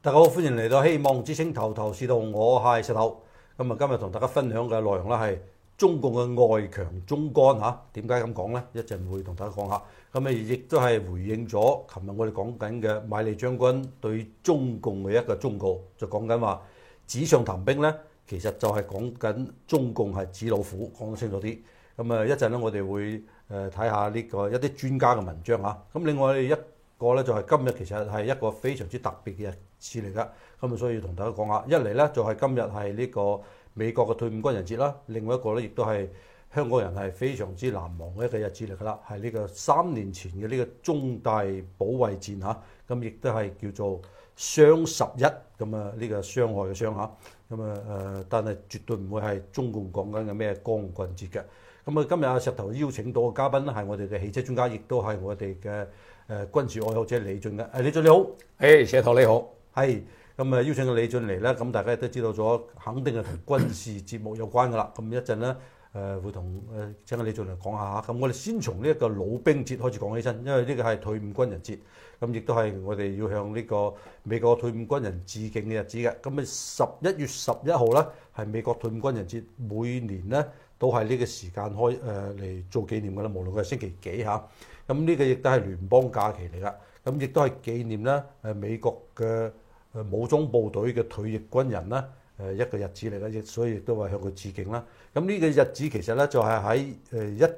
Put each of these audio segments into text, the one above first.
大家好，歡迎嚟到希望之星頭頭是道，我係石頭。咁啊，今日同大家分享嘅內容咧係中共嘅外強中乾嚇。點解咁講呢？一陣會同大家講下。咁啊，亦都係回應咗琴日我哋講緊嘅馬利將軍對中共嘅一個忠告，就講緊話紙上談兵呢，其實就係講緊中共係紙老虎，講得清楚啲。咁啊，一陣咧我哋會睇下呢個一啲專家嘅文章嚇。咁另外一個咧就係今日其實係一個非常之特別嘅日子嚟㗎，咁啊所以要同大家講下。一嚟咧就係今日係呢個美國嘅退伍軍人節啦，另外一個咧亦都係香港人係非常之難忘嘅一個日子嚟㗎啦，係呢個3年前嘅呢個中大保衛戰嚇，咁亦都係叫做雙11咁啊，呢個傷害嘅傷嚇，咁啊但係絕對唔會係中共講緊嘅咩光棍節嘅。咁啊，今日阿石頭邀請到嘅嘉賓咧係我哋嘅汽車專家，亦都係我哋嘅軍事愛好者李俊嘅。李俊你好， 石頭你好， 係咁啊，邀請到李俊嚟咧，咁大家都知道咗，肯定係同軍事節目有關噶啦。咁一陣咧會同請阿李俊嚟講下嚇。咁我哋先從呢一個老兵節開始講起身，因為呢個係退伍軍人節，咁亦都係我哋要向呢個美國退伍軍人致敬嘅日子嘅。咁啊11月11號咧係美國退伍軍人節，每年咧都係呢個時間嚟做紀念㗎啦，無論佢係星期幾嚇。咁呢個亦都係聯邦假期嚟㗎，咁亦都係紀念咧美國嘅武裝部隊嘅退役軍人啦一個日子嚟㗎，亦所以亦都係向佢致敬啦。咁呢個日子其實咧就係喺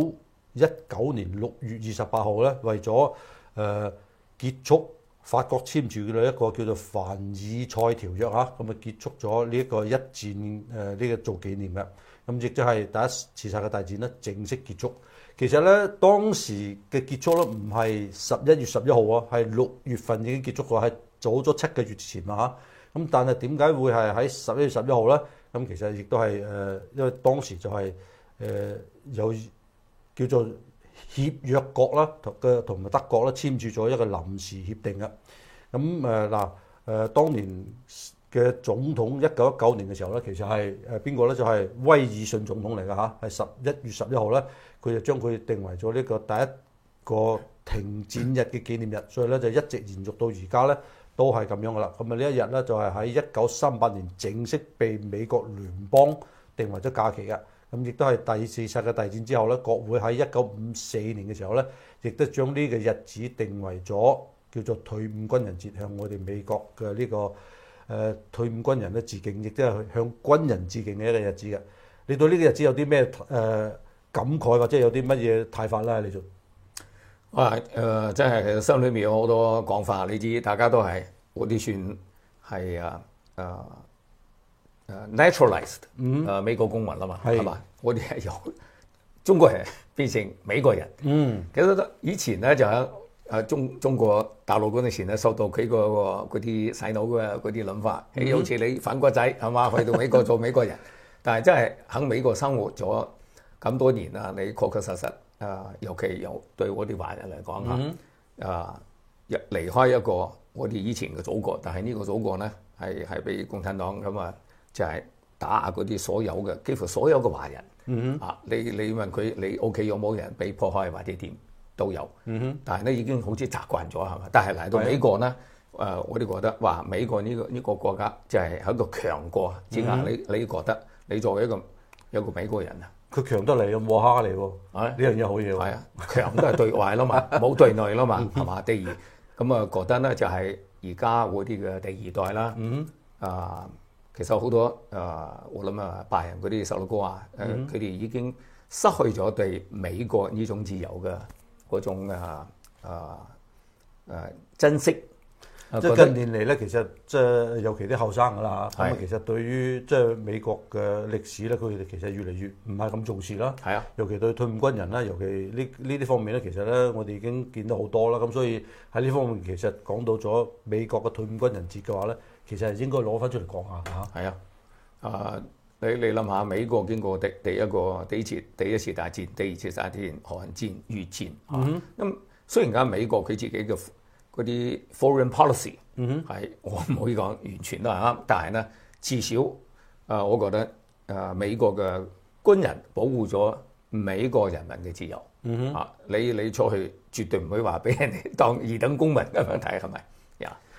1919年6月28號咧，為咗結束法國簽署嘅一個叫做凡爾賽條約嚇，咁啊結束咗呢一個一戰呢個做紀念嘅。咁亦都係第一次世界大戰咧正式結束。其實咧當時嘅結束咧唔係11月11號啊，係6月份已經結束過，係早咗7個月前啊嚇。咁但係點解會係喺11月11號咧？咁其實亦都係因為當時就係有叫做協約國啦，同埋德國啦簽署咗一個臨時協定嘅。咁當年嘅總統1919年嘅時候咧，其實係邊個咧？就係威爾遜總統嚟㗎嚇，係11月11號咧，佢就將佢定為咗呢個第一個停戰日嘅紀念日，所以咧就一直延續到而家咧都係咁樣㗎啦。咁啊呢一日咧就係喺1938年正式被美國聯邦定為咗假期嘅。咁亦都係第二次世界大戰之後咧，國會喺1954年嘅時候咧，亦都將呢個日子定為咗叫做退伍軍人節，向我哋美國嘅呢個退伍軍人咧致敬，亦都係向軍人致敬嘅一個日子嘅。你對呢個日子有啲咩感慨，或者有啲乜嘢睇法咧？你就真係其實心裏面有好多講法，你知大家都係嗰啲算係naturalized 美國公民啦嘛，係嘛？我哋係由中國人變成美國人。其實以前咧就喺中國大陸嗰陣時咧，受到佢嗰啲洗腦嘅嗰啲諗法，好似你反骨仔係嘛，去到美國做美國人。但係真係喺美國生活咗咁多年啦，你確確實實尤其對我哋華人嚟講離開一個我哋以前嘅祖國，但係呢個祖國咧係俾共產黨咁就係打壓嗰啲所有嘅幾乎所有嘅華人。你問佢你屋企有冇人被迫害或者點？都有，但係咧已經好似習慣咗係嘛？但係嚟到美國咧，我哋覺得話美國呢個國家就係一個強國。點解你覺得你作為一個美國人啊， 佢強得嚟，冇蝦你喎，呢樣嘢好嘢喎。 係啊，強都係對外啦嘛，冇對內啦嘛，係嘛？第二咁覺得咧就係而家嗰啲嘅第二代啦，其實好多我諗白人嗰啲細路哥啊，佢哋已經失去咗對美國呢種自由嘅嗰種珍惜。 即係近年嚟咧，其實即係尤其啲後生㗎啦嚇，咁其實對於即係美國嘅歷史咧，佢哋其實越嚟越唔係咁重視啦。係啊，尤其對退伍軍人啦，尤其呢啲方面咧，其實咧我哋已經見到好多啦。咁所以喺呢方面，其實講到咗美國嘅退伍軍人節嘅話咧，其實係應該攞翻出嚟講下嚇。 係啊，你諗下，美國經過第一次大戰、第二次大戰、韓戰、越戰咁雖然而家美國佢自己嘅嗰啲 foreign policy 係我唔可以講完全都係啱，但係咧至少我覺得美國嘅軍人保護咗美國人民嘅自由。你出去絕對唔會話俾人哋當二等公民咁樣睇，係咪？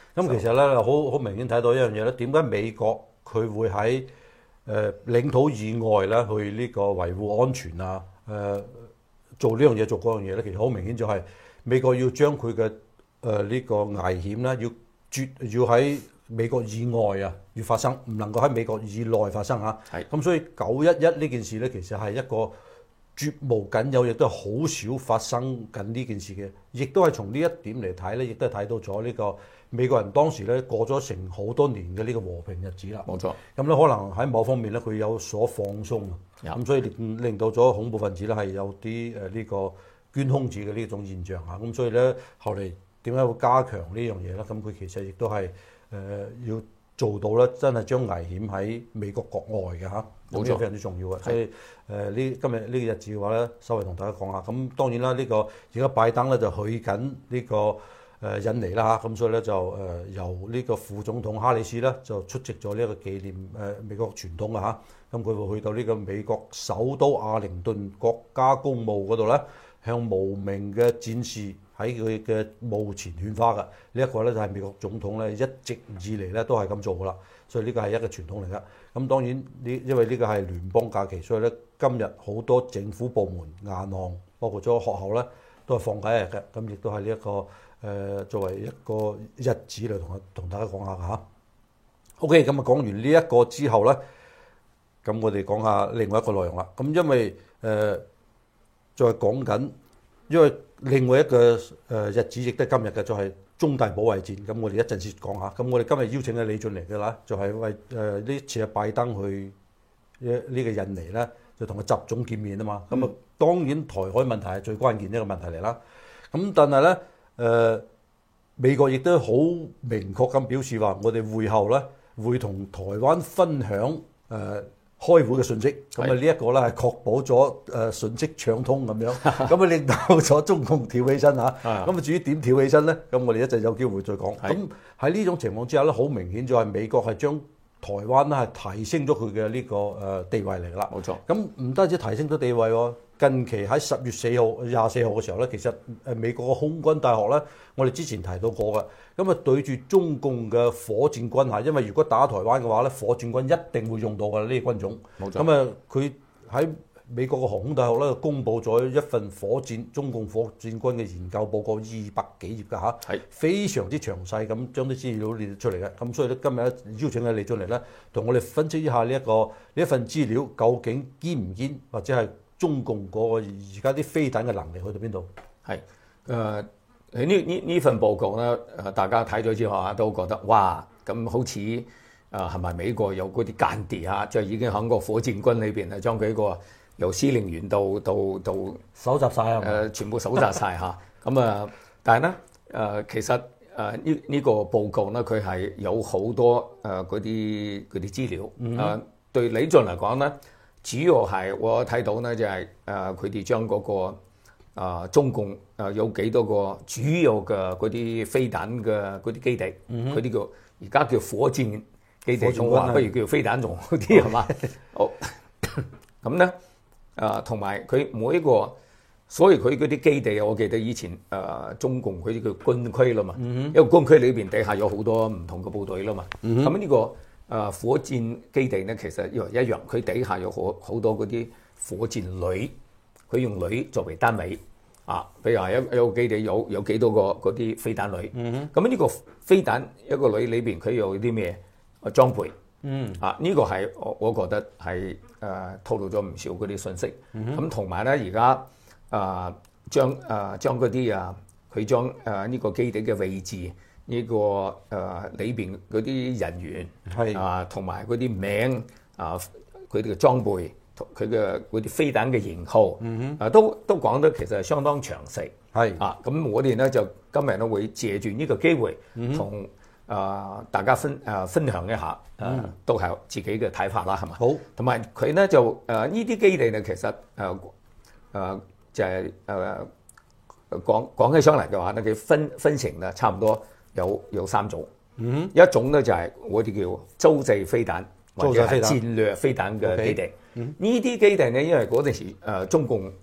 咁其實咧好明顯睇到一樣嘢咧，點解美國佢會喺領土以外咧去呢個維護安全啊？做呢樣嘢做嗰樣嘢咧，其實好明顯就係美國要將佢嘅呢個危險咧，要喺美國以外啊要發生，唔能夠喺美國以內發生嚇。 係。 咁所以911呢件事咧，其實係一個絕無僅有，亦都係好少發生緊呢件事嘅，亦都係從呢一點嚟睇咧，亦都係睇到咗呢個美國人當時咧過咗成好多年嘅呢個和平日子啦。 冇錯。 咁咧可能喺某方面咧佢有所放鬆啊，咁所以令到咗恐怖分子咧係有啲呢個捐空子嘅呢種現象嚇。咁所以咧後嚟點解會加強呢樣嘢咧？咁佢其實亦都係要做到咧，真係將危險喺美國國外嘅嚇，冇錯，非常之重要嘅。所以今日呢個日子嘅話咧，稍微同大家講下。咁當然啦，呢個而家拜登咧就去緊呢個印尼啦嚇，咁所以咧就由呢個副總統哈里斯咧就出席咗呢一個紀念美國傳統嘅嚇。咁佢會去到呢個美國首都阿靈頓國家公墓嗰度咧，向無名嘅戰士喺佢嘅墓前獻花嘅。呢一個咧就係美國總統咧一直以嚟咧都係咁做噶啦，所以呢個係一個傳統嚟噶。咁當然因為呢個係聯邦假期，所以咧今日好多政府部門、銀行，包括咗學校咧都係放假日嘅。咁亦都係呢一個作為一個日子嚟同大家講下嚇。OK， 咁啊講完呢一個之後咧，咁我哋講下另外一個內容啦。咁因為再講緊，因為另外一個日子亦都係今日嘅，就係中大保衛戰。咁我哋一陣先講下。咁我哋今日邀請嘅李俊嚟嘅啦，就係為呢次拜登去呢個印尼咧，就同佢習總見面啊嘛。咁啊當然台海問題係最關鍵一個問題嚟啦。咁但係咧美國亦都好明確咁表示話，我哋會後咧會同台灣分享開會嘅訊息，咁啊呢一個咧係確保咗訊息暢通咁樣，咁啊令到咗中共跳起身嚇。咁啊至於點跳起身咧，咁我哋一陣有機會再講。咁喺呢種情況之下咧，好明顯就係美國係將台灣咧係提升咗佢嘅呢個地位嚟啦。 冇錯。 咁唔單止提升咗地位喎，近期喺10月4號、24號嘅時候咧，其實美國嘅空軍大學咧，我哋之前提到過嘅。咁啊對住中共嘅火箭軍嚇，因為如果打台灣嘅話咧，火箭軍一定會用到㗎啦，呢啲軍種。冇錯。咁啊佢喺美國嘅航空大學咧，公佈咗一份中共火箭軍嘅研究報告，200幾頁㗎嚇，係非常之詳細咁將啲資料列出嚟嘅。咁所以咧今日邀請阿李俊嚟咧，同我哋分析一下呢一份資料究竟堅唔堅，或者係中共嗰個而家啲飛彈嘅能力去到邊度？係呢份報告咧，大家睇咗之後啊，都覺得哇，咁好似係咪美國有嗰啲間諜啊？即係已經喺個火箭軍裏邊啊，將佢個由司令員到搜集晒啊， 全部搜集晒嚇。咁啊，但係咧其實呢個報告咧，佢係有好多嗰啲資料。對李俊嚟講咧，主要係我睇到咧就係佢哋將嗰個中共有幾多個主要嘅嗰啲飛彈嘅嗰啲基地，佢啲叫而家叫火箭基地，仲話不如叫飛彈仲好啲係嘛？好咁咧。同埋佢每一個，所以佢嗰啲基地，我記得以前中共佢啲叫軍區啦嘛，因為軍區裏邊底下有好多唔同嘅部隊啦嘛。咁呢個火箭基地咧，其實一樣，佢底下有好多嗰啲火箭旅，佢用旅作為單位啊。譬如話一個基地有幾多個嗰啲飛彈旅，咁呢個飛彈一個旅裏邊佢有啲咩裝備？呢個係我覺得係透露咗唔少嗰啲信息。咁同埋咧，而家將嗰啲佢將呢個基地嘅位置，呢個裏邊嗰啲人員係同埋嗰啲名佢哋嘅裝備，佢嘅嗰啲飛彈嘅型號，都講得其實係相當詳細。係咁我哋咧就今日咧會借住呢個機會同大家分享一下，都係自己嘅睇法啦，係嘛？好，同埋佢咧就呢啲基地咧，其實就係講起上嚟嘅話咧，佢分成咧差唔多有3種。一種咧就係我哋叫洲際飛彈或者係戰略飛彈嘅基地。呢啲基地咧，因為嗰陣時中共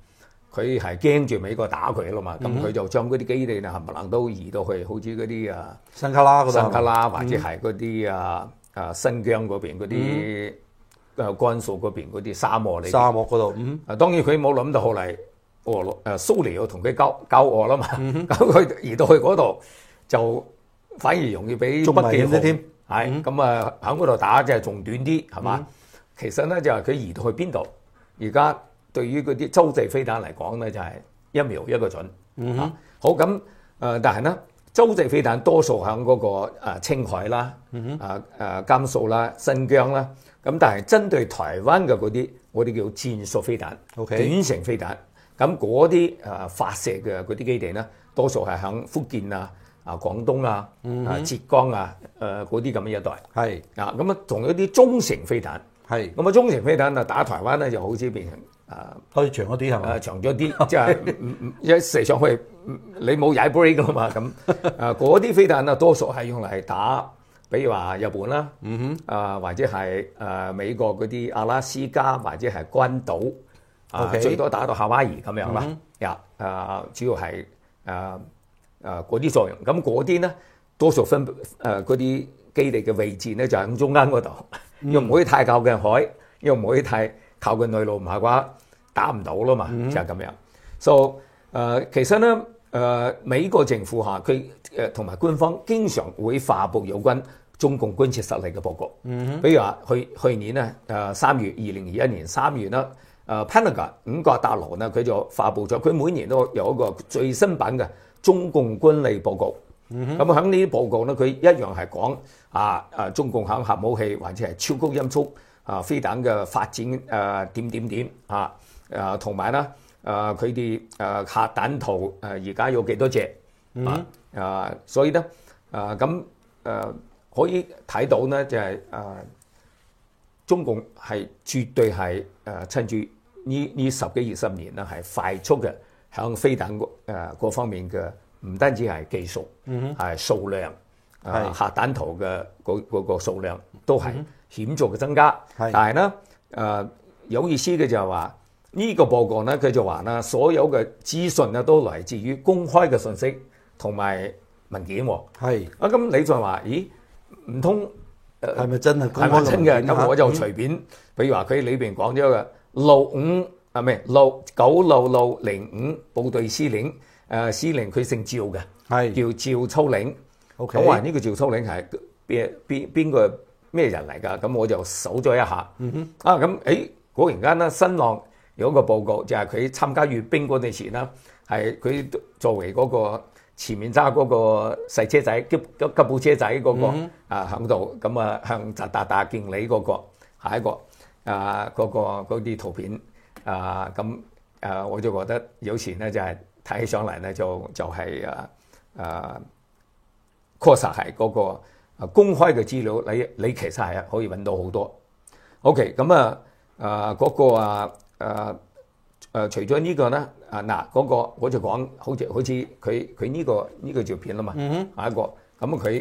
佢係驚住美國打佢啦嘛，咁佢就將嗰啲基地咧冚唪唥都移到去，好似嗰啲新卡拉嗰度， 新卡拉或者係嗰啲新疆嗰邊嗰啲甘肅嗰邊嗰啲沙漠嚟。 沙漠嗰度， 當然佢冇諗到後嚟蘇聯要同佢交惡啦嘛，咁佢移到去嗰度就反而容易俾北京啲添。 係咁啊，喺嗰度打即係仲短啲係嘛？其實咧就係佢移到去邊度，而家對於嗰啲洲際飛彈嚟講咧就係1秒1個準。好咁但係咧洲際飛彈多數喺嗰個青海啦、甘肅啦、新疆啦，咁但係針對台灣嘅嗰啲我哋叫戰術飛彈、短程飛彈，咁嗰啲發射嘅嗰啲基地咧，多數係喺福建廣東浙江嗰啲咁嘅一帶。係咁啊，仲有啲中程飛彈。係咁啊，中程飛彈打台灣咧就好似變成可以長一啲係嘛？ 長咗啲，即係一射上去你冇踩 brake 噶嘛咁。嗰啲飛彈多數係用嚟打，比如話日本啦，或者係美國嗰啲阿拉斯加或者係關島，最多打到夏威夷咁樣啦。主要係嗰啲作用。咁嗰啲咧多數分嗰啲基地嘅位置咧就喺中間嗰度。又唔可以太靠近海，又唔可以太靠近內陸，唔係嘅話打唔到啦嘛，就係咁樣。其實咧美國政府佢同埋官方經常會發布有關中共軍事實力嘅報告。比如話去年咧2021年3月啦，Pentagon 五角大樓咧佢就發布咗，佢每年都有一個最新版嘅中共軍力報告。咁喺呢啲報告咧，佢一樣係講中共喺核武器或者係超高音速飛彈嘅發展點同埋咧佢哋核彈頭而家有幾多隻所以咧可以睇到咧就係中共係絕對係趁住呢10幾20年啦，係快速嘅喺飛彈嗰方面嘅。唔單止係技術，係數量，核彈頭嘅嗰個數量都係顯著嘅增加。但係咧，有意思嘅就係話呢個報告咧，佢就話啦，所有嘅資訊咧都來自於公開嘅信息同埋文件。咁你就話，咦？唔通係咪真係公開？ 係咪真嘅？咁我就隨便，比如話佢裏邊講咗嘅96605部隊司令。司令佢姓趙嘅，叫趙秋嶺。咁話呢個趙秋嶺係邊個咩人嚟㗎？咁我就搜咗一下。果然間咧，新浪有一個報告，就係佢參加閱兵嗰陣時咧，係佢作為嗰個前面揸嗰個細車仔吉普車仔嗰個喺度，咁向習大大敬禮嗰個係一個嗰啲圖片我就覺得有時咧就係。睇起上嚟咧就係確實係嗰個公開嘅資料，你其實係可以揾到好多。OK， 咁除咗呢個咧嗰個我就講好似佢呢個照片啦嘛，下一個咁佢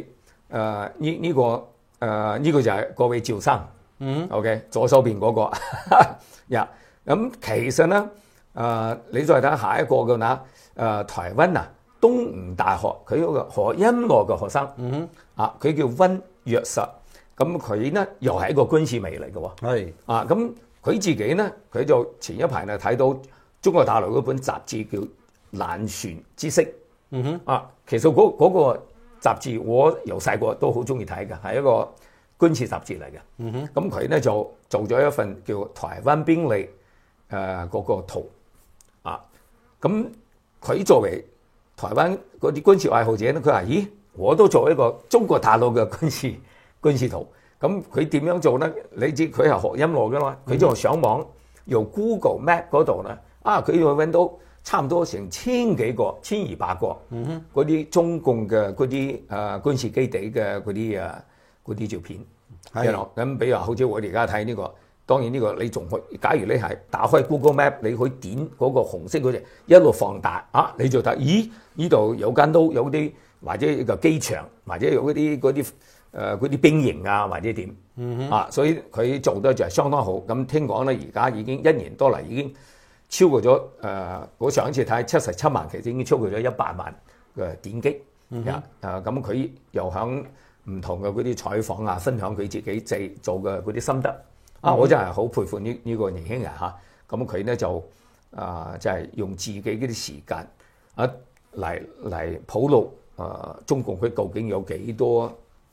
呢個就係嗰位趙生，OK 左手邊嗰個咁其實咧你再睇下一個嘅台灣東吳大學佢嗰個學音樂嘅學生，佢叫溫若實，咁佢咧又係一個軍事迷嚟嘅喎，咁佢自己咧佢就前一排咧睇到中國大陸嗰本雜誌叫《艦船知識》，其實嗰個雜誌我由細個都好中意睇嘅，係一個軍事雜誌嚟嘅，咁佢咧就做咗一份叫《台灣兵力》嗰個圖，咁。佢作為台灣嗰啲軍事愛好者咧，佢話：咦，我都做一個中國大陸嘅軍事圖。咁佢點樣做咧？你知佢係學音樂噶嘛？佢就上網用 Google Map 嗰度咧，佢又揾到差唔多成1200個嗰啲中共嘅嗰啲軍事基地嘅嗰啲照片。咁比如話，好似我哋而家睇呢個。當然呢個你仲可以，假如你係打開 Google Map，你可以點嗰個紅色嗰隻一路放大，你就睇，咦？呢度有間都有啲，或者一個機場，或者有嗰啲兵營或者點，所以佢做得就係相當好。咁聽講咧，而家已經1年多嚟已經超過咗我上一次睇77萬，其實已經超過咗100萬嘅點擊。咁佢又響唔同嘅嗰啲採訪啊，分享佢自己做嘅嗰啲心得。我真係好佩服呢個年輕人嚇。咁佢咧就就係用自己嗰啲時間嚟普露中共佢究竟有幾多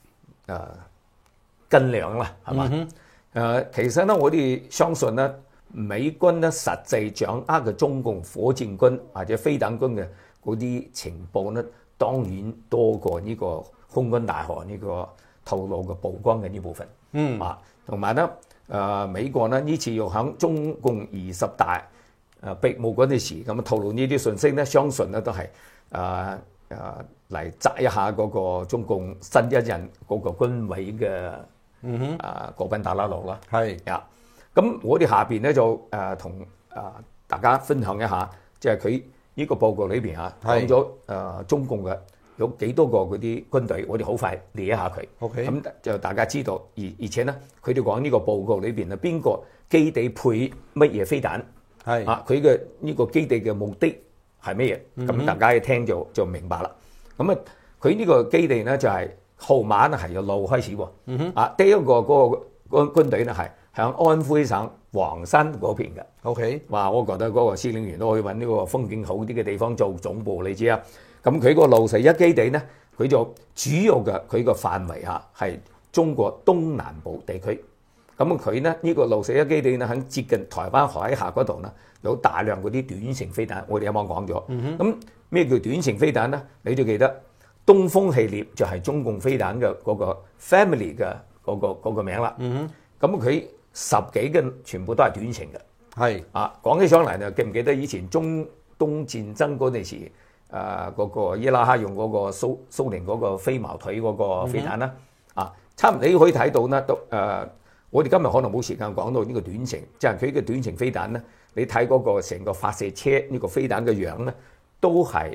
斤兩啦，係嘛？其實咧，我哋相信咧，美軍咧實際掌握嘅中共火箭軍或者飛彈軍嘅嗰啲情報咧，當然多過呢個空軍大學呢個透露嘅曝光嘅呢部分。同埋咧，美國咧呢次要響中共20大閉幕嗰陣時咁透露呢啲信息咧，相信咧都係嚟摘一下嗰個中共新一任嗰個軍委嘅國賓達拉洛啦。咁我哋下邊咧就同大家分享一下，即係佢呢個報告裏邊講咗中共嘅有幾多個嗰啲軍隊，我哋好快列一下佢。咁就大家知道，而且咧，佢哋講呢個報告裏邊啊，邊個基地配乜嘢飛彈？佢嘅呢個基地嘅目的係乜嘢？咁大家一聽就明白啦。咁佢呢個基地咧就係號碼咧係由路開始喎。第一個嗰個軍隊咧係響安徽省黃山嗰邊嘅。哇！我覺得嗰個司令員都可以揾呢個風景好啲嘅地方做總部，你知啊。咁佢個路11基地咧，佢就主要嘅佢個範圍係中國東南部地區。咁佢咧呢個路11基地咧喺接近台灣海峽嗰度咧，有大量嗰啲短程飛彈。我哋啱啱講咗。咁咩叫短程飛彈咧？你都記得東風系列就係中共飛彈嘅嗰個 family 嘅嗰個名啦。咁佢10幾嘅全部都係短程嘅。講起上嚟咧，記唔記得以前中東戰爭嗰陣時？嗰個伊拉克用嗰個蘇聯嗰個飛毛腿嗰個飛彈啦。差唔多你可以睇到咧，都我哋今日可能冇時間講到呢個短程，即係佢嘅短程飛彈咧。你睇嗰個成個發射車呢個飛彈嘅樣咧，都係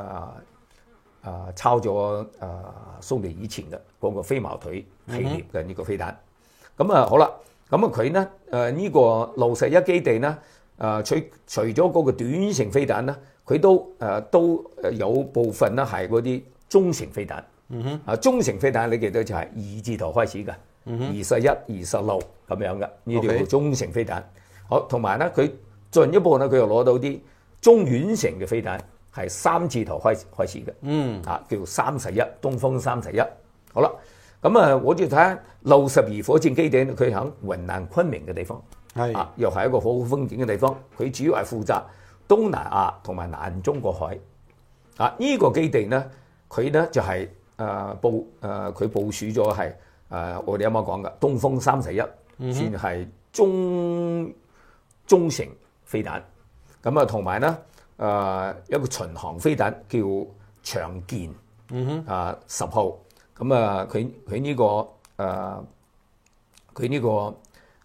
抄咗蘇聯以前嘅嗰個飛毛腿系列嘅呢個飛彈。咁好啦，咁佢咧呢個路11基地咧，除咗嗰個短程飛彈咧。佢都有部分咧係嗰啲中程飛彈。中程飛彈你記得就係2字頭開始嘅，21、26咁樣嘅，呢啲叫中程飛彈。好，同埋咧佢進一步咧，佢又攞到啲中遠程嘅飛彈，係3字頭開始嘅。叫31，東風31。好啦，咁我哋睇下路12火箭基地，佢喺雲南昆明嘅地方，又係一個好好風景嘅地方。佢主要係負責東南亞同埋南中國海。呢個基地咧，佢咧就係佢部署咗係我哋啱啱講嘅東風31，算係中程飛彈。咁同埋咧一個巡航飛彈叫長劍10號。咁佢呢個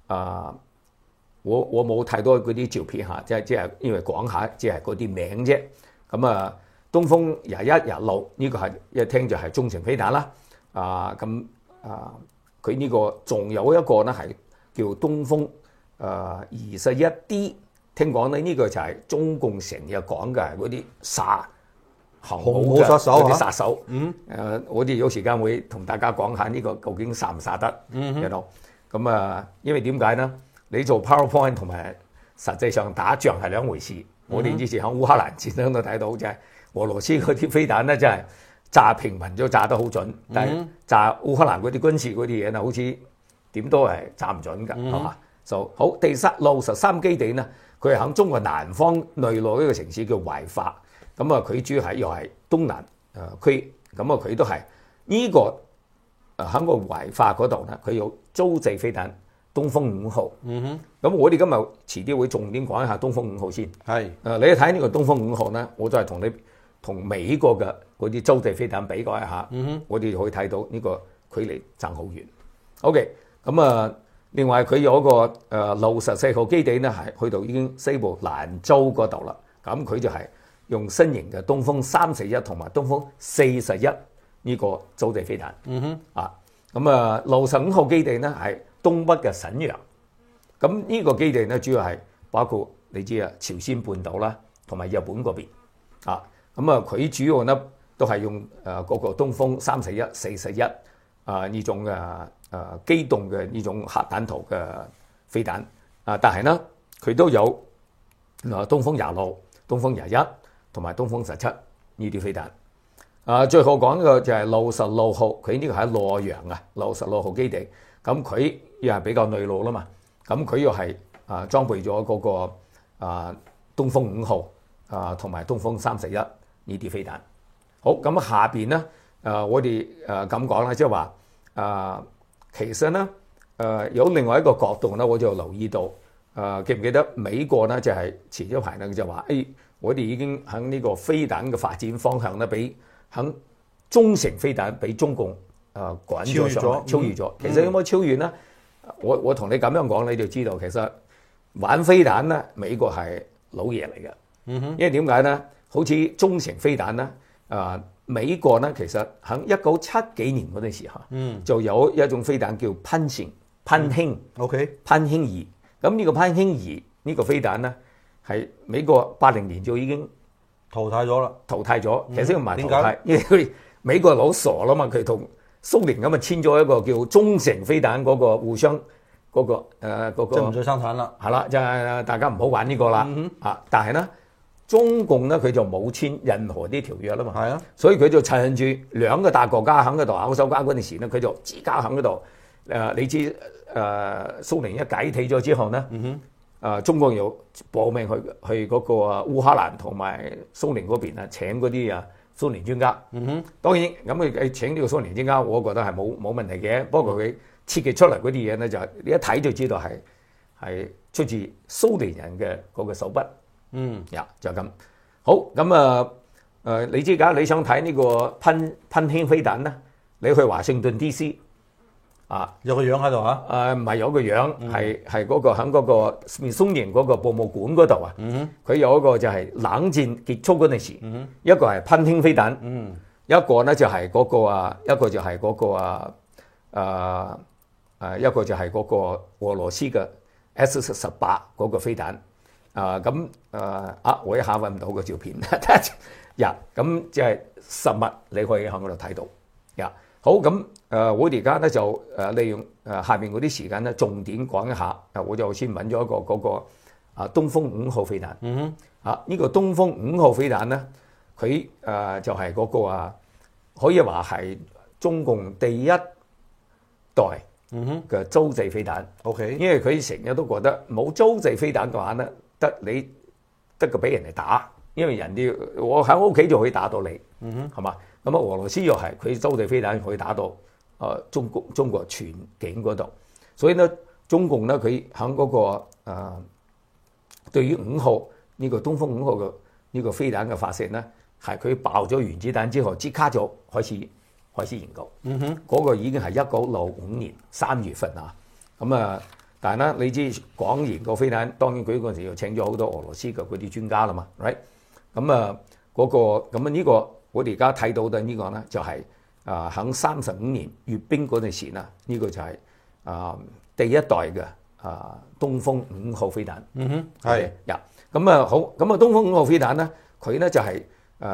我冇太多嗰啲照片嚇，即係因為講下即係嗰啲名啫。咁東風21、26呢個係一聽就係中程飛彈啦。佢呢個仲有一個咧係叫東風21D， 聽講咧呢個就係中共成日講嘅嗰啲航母殺手嗰啲殺手。我哋有時間會同大家講下呢個究竟殺唔殺得。咁因為點解呢？你做 PowerPoint 同埋實際上打仗係兩回事。我哋之前喺烏克蘭戰爭都睇到，就係俄羅斯嗰啲飛彈咧，真係炸平民都炸得好準，但係炸烏克蘭嗰啲軍事嗰啲嘢咧，好似點都係炸唔準㗎，係嘛？就好。第路13基地咧，佢係喺中國南方內陸一個城市叫懷化。佢主要係又係東南區。佢都係呢個喺個懷化嗰度咧，佢有洲際飛彈。東風5號。咁我哋今日遲啲會重點講一下東風5號先。你一睇呢個東風5號咧，我就係同美國嘅嗰啲洲際飛彈比較一下。我哋可以睇到呢個距離爭好遠。OK，另外佢有一個路14號基地咧，係去到已經西部蘭州嗰度啦。咁佢就係用新型嘅東風31同埋東風41呢個洲際飛彈。路15號基地咧係東北嘅瀋陽。咁呢個基地咧主要係包括你知啊，朝鮮半島啦，同埋日本嗰邊啊。咁啊，佢主要呢都係用嗰個東風31、41呢種機動嘅呢種核彈頭嘅飛彈啊。但係呢，佢都有東風26、東風21同埋東風17呢啲飛彈。最後講嘅就係66號，佢呢個喺洛陽啊，66號基地。咁佢又係比較內陸啦嘛。咁佢又係裝備咗嗰個東風5號同埋東風31呢啲飛彈。好，咁下邊咧我哋咁講啦，即係話其實咧有另外一個角度咧，我就留意到記唔記得美國咧就係前一排咧就話我哋已經喺呢個飛彈嘅發展方向咧，比喺中程飛彈俾中共趕咗上，超越咗。其實有冇超越呢？我同你咁樣講，你就知道其實玩飛彈咧，美國係老爺嚟嘅。因為點解咧？好似中程飛彈咧，美國咧其實喺1970幾年嗰陣時候，就有一種飛彈叫噴興，OK， 噴興2。咁呢個噴興2呢個飛彈咧，係美國80年就已經淘汰咗啦， 淘汰咗。其實唔係淘汰，因為佢美國佬傻啦嘛，佢同蘇聯咁簽咗一個叫中程飛彈嗰個互相嗰個即係唔再生產啦， 係啦，就係大家唔好玩呢個啦。但係咧，中共咧佢就冇簽任何啲條約啦嘛，係啊，所以佢就趁住兩個大國家喺嗰度咬手瓜嗰陣時咧，佢就自家喺嗰度。你知蘇聯一解體咗之後咧，中國又搏命去嗰個烏克蘭同埋蘇聯嗰邊請嗰啲蘇聯專家。當然咁佢請呢個蘇聯專家，我覺得係冇問題嘅。不過佢設計出嚟嗰啲嘢咧，就你一睇就知道係出自蘇聯人嘅嗰個手筆。就咁好咁你知㗎？你想睇呢個噴興飛彈咧，你去華盛頓 D.C. 有個樣喺度唔係有個樣，係嗰個喺嗰個 Smithsonian 嗰個博物館嗰度佢有一個就係冷戰結束嗰陣時，一個係噴興飛彈，一個咧就係嗰個一個就係嗰個一個就係嗰個俄羅斯嘅 S-18嗰個飛彈。我一下揾唔到個照片咁即係實物你可以喺嗰度睇到。好咁我哋而家咧就利用下面嗰啲時間咧，重點講一下。我就先揾咗一個嗰個東風5號飛彈。呢個東風5號飛彈咧，佢就係嗰個可以話係中共第一代嘅洲際飛彈。OK， 因為佢成日都覺得冇洲際飛彈嘅話咧，得個俾人哋打，因為人哋我喺屋企就可以打到你，係嘛？咁俄羅斯又係佢洲際飛彈可以打到中國全境嗰度，所以咧中共咧佢喺嗰個對於5號呢個東風5號嘅呢個飛彈嘅發射咧，係佢爆咗原子彈之後即刻就開始研究。嗰個已經係1965年3月份但係咧，你知講研究飛彈，當然佢嗰陣時又請咗好多俄羅斯嘅嗰啲專家啦嘛 ，right？ 呢個我哋而家睇到嘅呢個咧，就係喺35年閱兵嗰陣時啦，呢個就係第一代嘅東風5號飛彈。係好東風5號飛彈咧，佢咧就係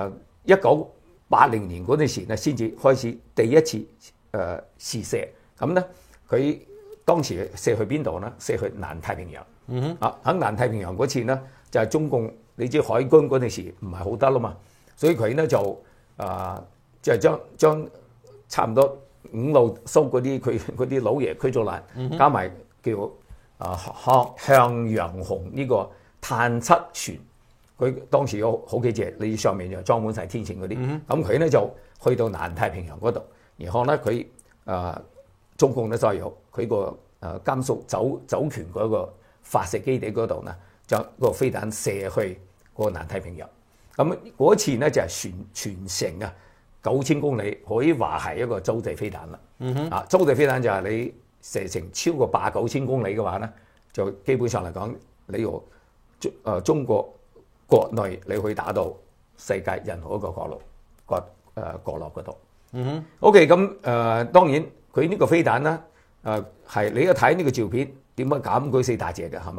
1980年嗰陣時咧先至開始第一次試射。咁咧佢當時射去邊度呢？射去南太平洋。喺南太平洋嗰次呢，就係中共你知海軍嗰陣時唔係好得啦嘛，所以佢呢就即係將差唔多5路蘇嗰啲老爺驅逐艦，加埋叫向陽紅呢個探測船，佢當時有好幾隻，你上面就裝滿晒天線嗰啲。咁佢呢就去到南太平洋嗰度，然後呢佢中共咧就有佢個甘肅酒泉嗰個發射基地嗰度呢，將個飛彈射去個南太平洋。咁嗰次呢，就係全程9000公里，可以話係一個洲際飛彈啦。洲際飛彈就係你射程超過8-9千公里嘅話呢，就基本上嚟講，你由中國國內你可以打到世界任何一個角落嗰度。OK， 咁當然。佢呢個飛彈咧，係你一睇呢個照片，點解咁鬼死大隻嘅係咪？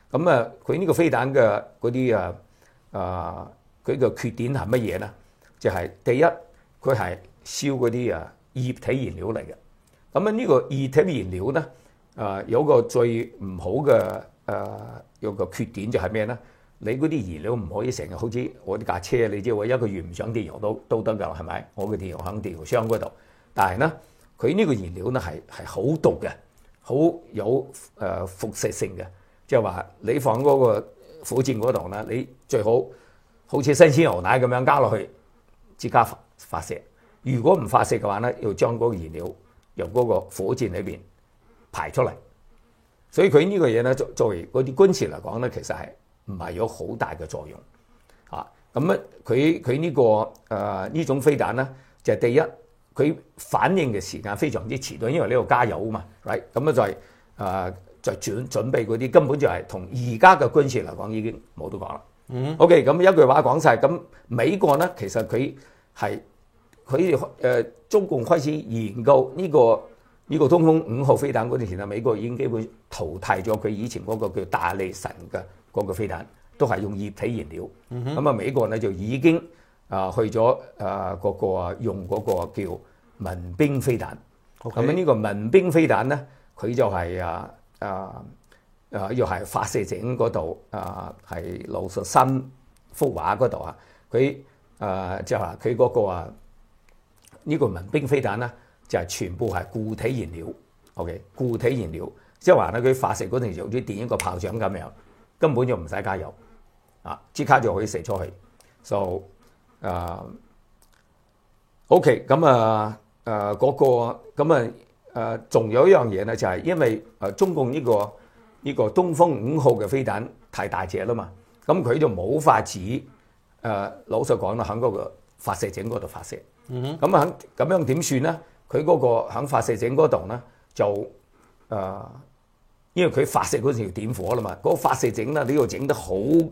咁啊，佢呢個飛彈嘅嗰啲佢嘅缺點係乜嘢咧？就係、第一，佢係燒嗰啲液體燃料嚟嘅。咁啊，呢個液體燃料咧，有個最唔好嘅有個缺點就係咩咧？你嗰啲燃料唔可以成日好似我啲架車，你知我一個月唔想電油都得㗎，係咪？我嘅電油喺電油箱嗰度，但係咧，佢呢個燃料咧係好毒嘅，好有輻射性嘅，即係話你放嗰個火箭嗰度咧，你最好好似新鮮牛奶咁樣加落去，即刻發射。如果唔發射嘅話咧，要將嗰個燃料由嗰個火箭裏邊排出嚟。所以佢呢個嘢咧，作為嗰啲軍事嚟講咧，其實係唔係有好大嘅作用啊？咁咧，佢呢個呢種飛彈咧，就係第一，佢反應嘅時間非常之遲鈍，因為呢度加油啊嘛，right？咁啊就準備嗰啲根本就係同而家嘅軍事嚟講已經冇得講啦。OK， 咁一句話講晒，咁美國咧其實佢中共開始研究呢個東風5號飛彈嗰陣時咧，美國已經基本淘汰咗佢以前嗰個叫大力神嘅嗰個飛彈，都係用液體燃料。咁美國咧就已經去咗嗰個用嗰個叫民兵飛彈。咁呢個民兵飛彈咧，佢就係又係發射井嗰度係63幅畫嗰度佢就話佢嗰個呢個民兵飛彈咧，就係全部係固體燃料。OK， 固體燃料，即係話咧佢發射嗰陣時好似電一個炮仗咁樣，根本就唔使加油即刻就可以射出去。So OK， 咁仲有一樣嘢咧，就係因為中共呢個東風5號嘅飛彈太大隻啦嘛，咁佢就冇法子老實講啦，喺嗰個發射井嗰度發射。咁樣點算咧？佢嗰個喺發射井嗰度咧，就因為佢發射嗰陣時要點火啦嘛，嗰個發射井咧你要整得好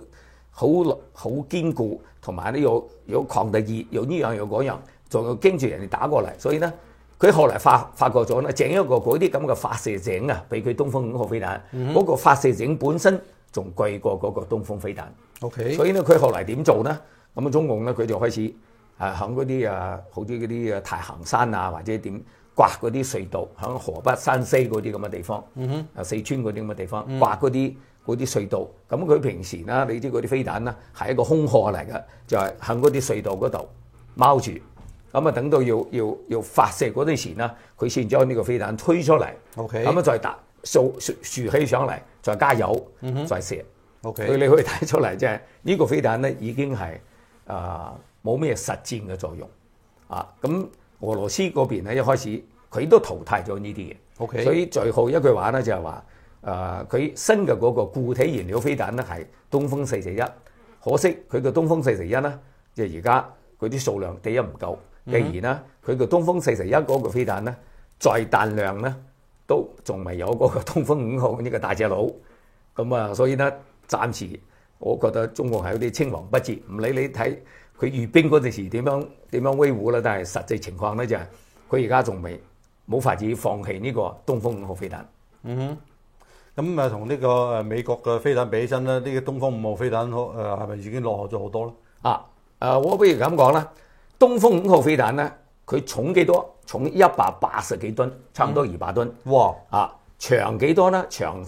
堅固，同埋你有抗地熱，有呢樣有嗰樣，仲要驚住人哋打過嚟，所以咧佢後嚟發覺咗咧，整一個嗰啲咁嘅發射井俾佢東風5號飛彈，嗰個發射井本身仲貴過嗰個東風飛彈。 OK， 所以咧佢後嚟點做咧？咁中共咧佢就開始喺嗰啲好似嗰啲太行山或者點刮嗰啲隧道，喺河北、山西嗰啲咁嘅地方，四川嗰啲咁嘅地方刮嗰啲隧道。咁佢平時啦，你知嗰啲飛彈啦係一個空殼嚟嘅，就係喺嗰啲隧道嗰度踎住。咁等到要發射嗰陣時啦，佢先將呢個飛彈推出嚟。 OK， 咁再豎起上嚟，再加油，再射。 OK， 所以你可以睇出嚟，即係呢個飛彈咧已經係冇咩實戰嘅作用咁俄羅斯嗰邊咧一開始佢都淘汰咗呢啲嘢。 OK， 所以最後一句話咧就係話佢新嘅嗰個固體燃料飛彈咧係東風441，可惜佢嘅東風441咧，即係而家佢啲數量第一唔夠，第二咧佢嘅東風441嗰個飛彈咧載彈量咧都仲未有嗰個東風5號呢個大隻佬。咁所以咧暫時我覺得中國係有啲青黃不接，唔理你睇佢閱兵嗰陣時點樣威武啦，但係實際情況咧就係佢而家仲冇法子放棄呢個東風5號飛彈。 咁同呢個美國嘅飛彈比起身咧，呢個東風5號飛彈係咪已經落後咗好多咧？ 我不如咁講啦，東風5號飛彈咧，佢重幾多？重180幾噸，差唔多200噸。 哇！ 長幾多呢？長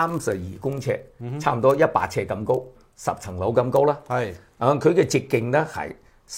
32公尺，差唔多100尺咁高，10層樓咁高啦。係。佢嘅直徑呢係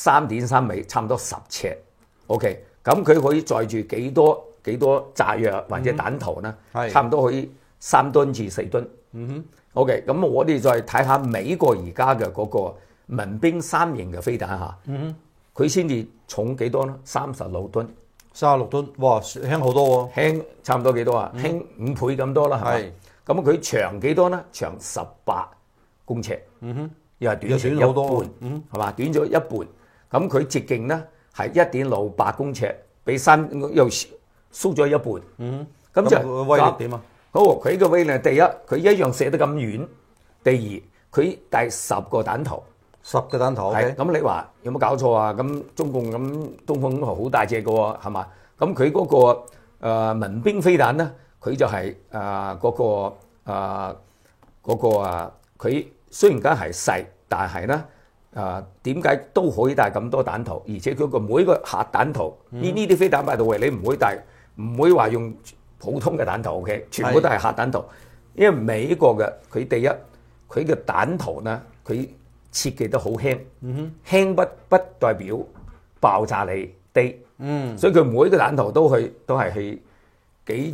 3.3米，差唔多10尺。OK， 咁佢可以載住幾多炸藥或者彈頭呢？差唔多可以3噸至4噸。OK， 咁我哋再睇下美國而家嘅嗰個民兵3型嘅飛彈佢先至重幾多呢？36噸。 36噸，哇，輕好多喎！ 輕差唔多幾多輕5倍咁多啦，係咪？咁佢長幾多呢？長18公尺，又係短咗一半，係嘛？短咗一半。咁佢直徑呢係1.68公尺，比又縮咗一半。咁就威力點啊？ 好，佢嘅威力第一，佢一樣射得咁遠；第二，佢帶10個彈頭。 10個彈頭， 係咁你話有冇搞錯啊？咁中共咁東風5號好大隻嘅喎，係嘛？咁佢嗰個民兵飛彈咧，佢就係嗰個嗰個佢雖然間係細，但係咧點解都可以帶咁多彈頭，而且佢個每個核彈頭呢啲飛彈by the way你唔會話用普通嘅彈頭 ，OK， 全部都係核彈頭。因為美國嘅佢第一，佢嘅彈頭咧，佢設計得好輕，輕不代表爆炸力低，所以佢每個彈頭都係去幾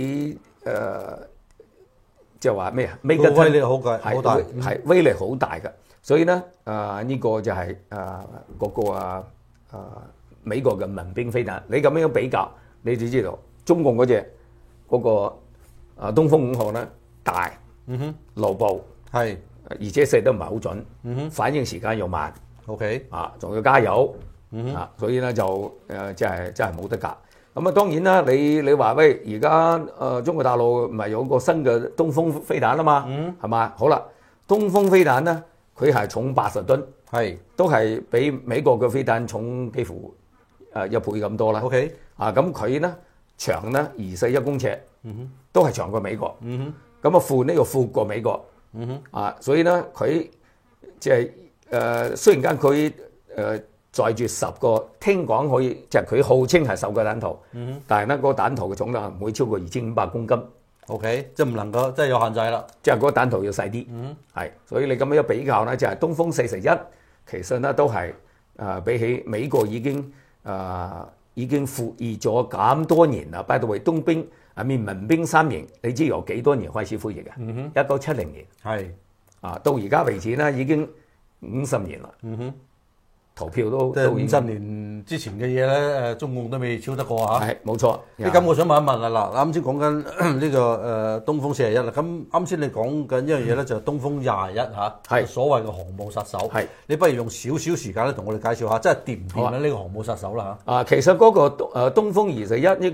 即係話咩啊？威力好大， 係威力好大嘅。所以咧呢個就係嗰個美國嘅民兵飛彈。你咁樣比較，你就知道中共嗰隻嗰個東風5號咧大，牢固係，而且射得唔係好準，反應時間又慢。 OK 仲要加油所以咧就真係冇得夾。咁當然啦，你話喂，而家中國大陸唔係有個新嘅東風飛彈啊嘛，係嘛？好啦，東風飛彈咧，佢係重80噸，都係比美國嘅飛彈重幾乎1倍咁多啦。 OK 咁佢咧長咧21公尺，都係長過美國。咁寬呢個闊過美國。所以咧佢即係雖然間佢載住10個，聽講可以，即係佢號稱係10個彈頭，但係咧個彈頭嘅重量唔會超過2500公斤。 OK， 即係唔能夠，即係有限制啦。 即係嗰個彈頭要細啲，所以你咁樣一比較咧，就係東風41，其實咧都係比起美國已經服役咗咁多年啦。by the way，東兵民兵3營，你知由幾多年開始服役嘅？1970年，到而家為止咧已經50年啦。投票都即係50年之前嘅嘢咧，中共都未超得過嚇。 係冇錯。 咁我想問一問啦，嗱，啱先講緊呢個東風41啦，咁啱先你講緊一樣嘢咧，就係東風21嚇，所謂嘅航母殺手。你不如用少少時間咧，同我哋介紹下，真係掂唔掂咧？呢個航母殺手啦嚇。 其實嗰個東風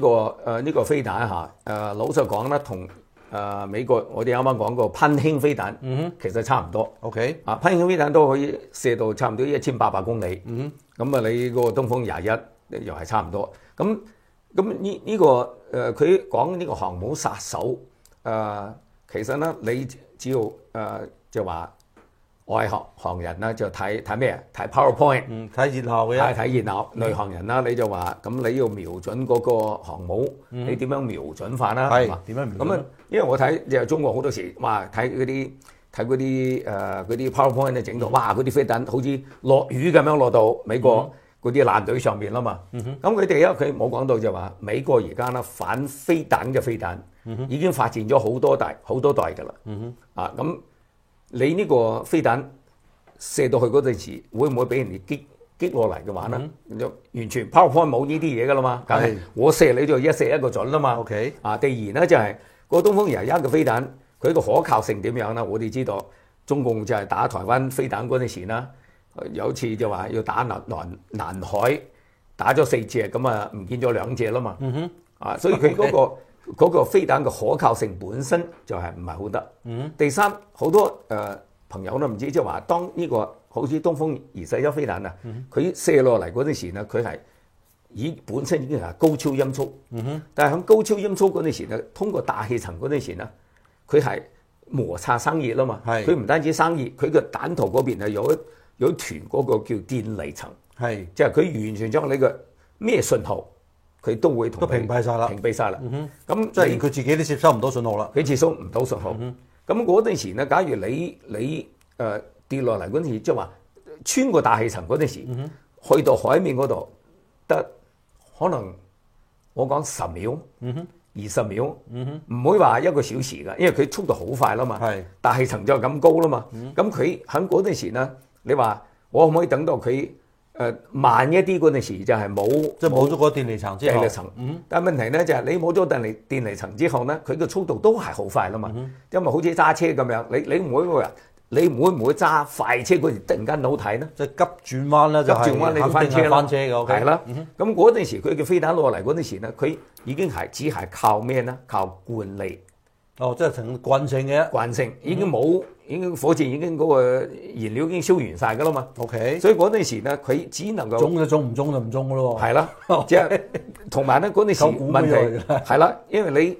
21呢個飛彈嚇，老實講咧，同美國我哋啱啱講過噴氫飛彈，其實差唔多。 OK， 噴氫飛彈都可以射到差唔多1800公里。咁你個東風21又係差唔多。咁呢個佢講呢個航母殺手，其實咧你只要就話外行人啦，就睇咩啊？睇 PowerPoint， 睇熱鬧嘅， 睇熱鬧。內行人啦，你就話咁你要瞄準嗰個航母，你點樣瞄準法啦？係點樣瞄準？咁因為我睇就中國好多時，哇睇嗰啲 PowerPoint 咧整到，哇嗰啲飛彈好似落雨咁樣落到美國嗰啲爛隊上面啦嘛。咁佢哋佢冇講到就話美國而家咧反飛彈嘅飛彈已經發展咗好多代㗎啦。咁你呢個飛彈射到去嗰陣時，會唔會俾人哋擊落嚟嘅話咧？就完全 PowerPoint 冇呢啲嘢㗎啦嘛。梗係我射你就一射一個準啦嘛。 OK。 第二咧就係個東風21嘅飛彈，佢個可靠性點樣咧？我哋知道中共就係打台灣飛彈嗰陣時啦，有次就話要打南海，打咗4隻，咁啊唔見咗2隻啦嘛。所以佢嗰個飛彈嘅可靠性本身就係唔係好得。第三，好多朋友都唔知，即係話當呢個好似東風21飛彈啊，佢射落嚟嗰陣時咧，佢係本身已經係高超音速。但係喺高超音速嗰陣時咧，通過大氣層嗰陣時咧，佢係摩擦生熱啦嘛。佢唔單止生熱，佢個彈頭嗰邊係有一團嗰個叫電離層。即係佢完全將你個咩信號，佢都會同屏蔽晒啦。 咁即係佢自己都接收唔到信號啦。 佢接收唔到信號。咁嗰陣時咧，假如你跌落嚟嗰陣時，即係話穿過大氣層嗰陣時，去到海面嗰度得可能我講10秒、20秒，唔會話1個小時㗎，因為佢速度好快啦嘛。大氣層就咁高啦嘛。咁佢喺嗰陣時咧，你話我可唔可以等到佢慢一啲嗰陣時就係冇， 即係冇咗個電離層之後。 但係問題咧就係你冇咗電離層之後咧，佢嘅速度都係好快啦嘛。因為好似揸車咁樣，你唔會揸快車嗰時突然間扭軚咧？ 即係急轉彎咧，就係肯定係翻車嘅。 係啦。咁嗰陣時佢嘅飛彈落嚟嗰陣時咧，佢已經係只係靠咩咧？靠慣力。 即係成慣性嘅。 慣性已經冇。已經火箭已經嗰個燃料已經燒完晒㗎啦嘛。 OK， 所以嗰陣時咧，佢只能夠中就中，唔中就唔中㗎咯。 係啦，即係同埋咧嗰陣時問題係啦，因為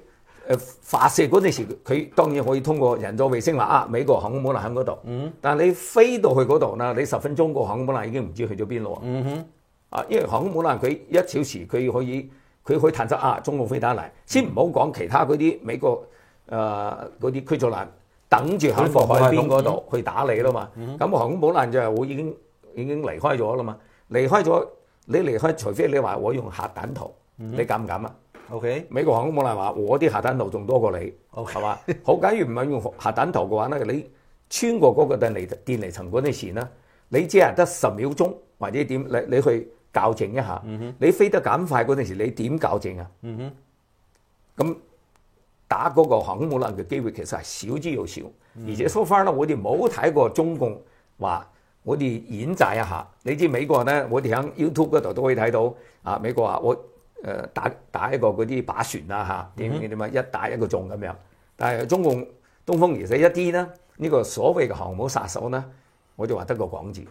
發射嗰陣時，佢當然可以通過人造衛星話美國航空母艦喺嗰度。但係你飛到去嗰度啦，你10分鐘個航空母艦已經唔知去咗邊咯。因為航空母艦佢1小時佢可以探測中共飛彈嚟，先唔好講其他嗰啲美國嗰啲驅逐艦等住喺個海邊嗰度去打你啦嘛。咁航空母艦就係會已經離開咗啦嘛。離開除非你話我用核彈頭，你敢唔敢啊？OK， 美國航空母艦話我啲核彈頭仲多過你，係嘛？好，假如唔係用核彈頭嘅話咧，你穿過嗰個電離層嗰陣時咧，你只係得10秒鐘或者點，你去校正一下。你飛得咁快嗰陣時，你點校正啊？咁打嗰個航空母艦嘅機會其實係少之又少，而且 so far 咧，我哋冇睇過中共話我哋演習一下。你知美國咧，我哋喺 YouTube 嗰度都可以睇到美國話我打一個嗰啲靶船啦點啊，一打一個中咁樣。但係中共東風而死一啲咧，呢個所謂嘅航母殺手咧，我就話得個講字。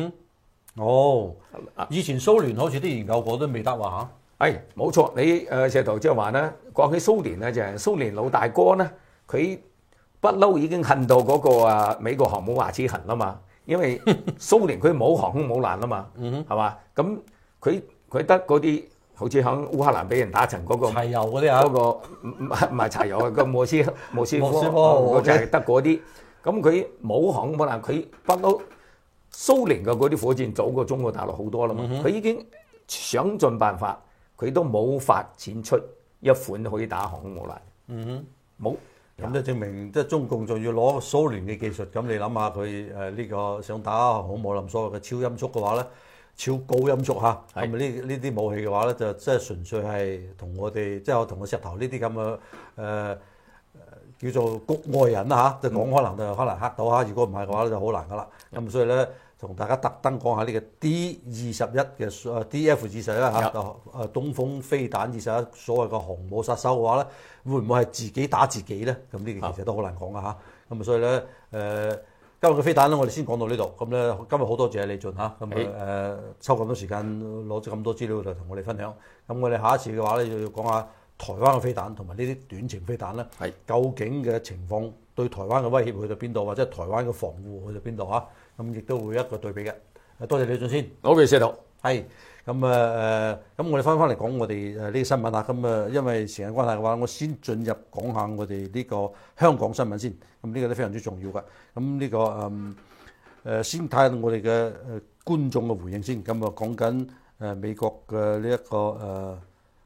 以前蘇聯好似啲研究過都未得話嚇。冇錯，你石頭即係話咧，講起蘇聯咧，就係蘇聯老大哥咧，佢不嬲已經恨到嗰個美國航母牙齒痕啦嘛。因為蘇聯佢冇航空母艦啦嘛，係嘛？咁佢得嗰啲。好似喺烏克蘭俾人打沉嗰個柴油嗰啲嗰個唔係柴油個莫斯科嗰就係得嗰啲。咁佢冇航空母艦，佢不嬲蘇聯嘅嗰啲火箭早過中國大陸好多啦嘛。佢已經想盡辦法，佢都冇發展出一款可以打航空母艦。冇咁就證明即係中共仲要攞蘇聯嘅技術。咁你諗下佢呢個想打航空母艦所謂嘅超音速嘅話咧？超高音速嚇，咁呢啲武器嘅話咧，就即係純粹係同我哋即係同個石頭呢啲咁嘅叫做局外人啦就講可能就可能嚇到嚇，如果唔係嘅話咧就好難噶啦。咁所以咧，同大家特登講下呢個 D21嘅DF21嚇，東風飛彈21所謂嘅航母殺手嘅話咧，會唔會係自己打自己咧？咁呢個其實都好難講噶嚇。咁所以咧今日嘅飛彈咧，我哋先講到呢度。咁咧，今日好多謝李俊嚇，咁抽咁多時間攞咗咁多資料嚟同我哋分享。咁我哋下一次嘅話咧，就要講下台灣嘅飛彈同埋呢啲短程飛彈咧，究竟嘅情況對台灣嘅威脅去到邊度，或者台灣嘅防護去到邊度嚇？咁亦都會一個對比嘅。多謝李俊先。 好嘅，謝導。 係。咁咁我哋翻嚟講我哋呢個新聞啊，咁因為時間關係嘅話，我先進入講下我哋呢個香港新聞先。咁呢個都非常之重要嘅。咁呢個先睇下我哋嘅觀眾嘅回應先。咁講緊美國嘅呢一個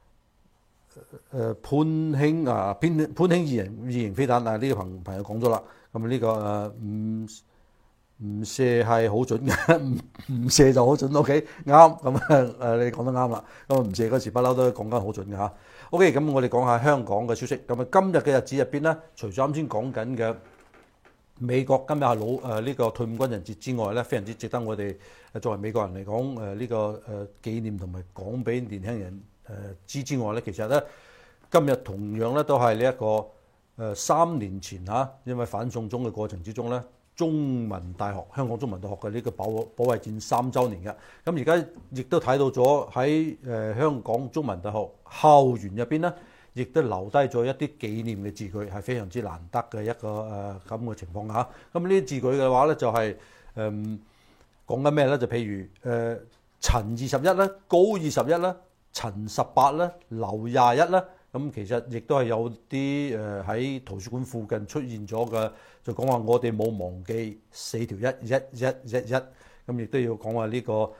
潘興二型飛彈呢個朋友講咗啦。咁呢個唔射係好準嘅，唔射就好準。OK， 啱。咁你講得啱啦。咁唔射嗰時不嬲都講得好準嘅嚇。OK， 咁我哋講下香港嘅消息。咁今日嘅日子入邊咧，除咗啱先講緊嘅美國今日係呢個退伍軍人節之外咧，非常之值得我哋作為美國人嚟講呢個紀念同埋講俾年輕人知之外咧，其實咧今日同樣咧都係呢一個3年前嚇，因為反送中嘅過程之中咧。中文大學香港中文大學嘅呢個保衛戰3週年嘅，咁而家亦都睇到咗喺香港中文大學校園入邊咧，亦都留低咗一啲紀念嘅字句，係非常之難得嘅一個咁嘅情況嚇。咁呢啲字句嘅話咧，就係講緊咩咧？就譬如陳21啦，高21啦，陳18啦，劉21啦。咁其實亦都係有啲喺圖書館附近出現咗嘅，就講話我哋冇忘記4條1111，咁亦都要講話呢個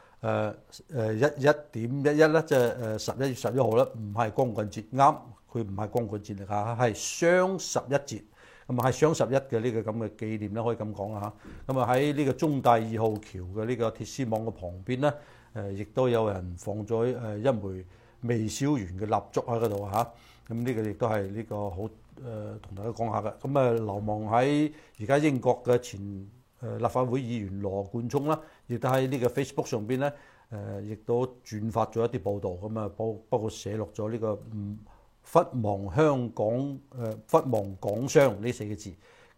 11.11啦，即係11月11號啦，唔係光棍節，啱，佢唔係光棍節嚟㗎，係雙11節，咁係雙11嘅呢個咁嘅紀念咧，可以咁講啊嚇。咁啊喺呢個中大2號橋嘅呢個鐵絲網嘅旁邊咧，亦都有人放咗一枚微小圓嘅蠟燭喺嗰度嚇，咁呢個亦都係呢個好同大家講下嘅。咁流亡喺而家英國嘅前立法會議員羅冠聰啦，亦都喺呢個 Facebook 上邊咧，亦都轉發咗一啲報導，咁包括寫落咗呢個忽忘香港忽忘港商呢4個字。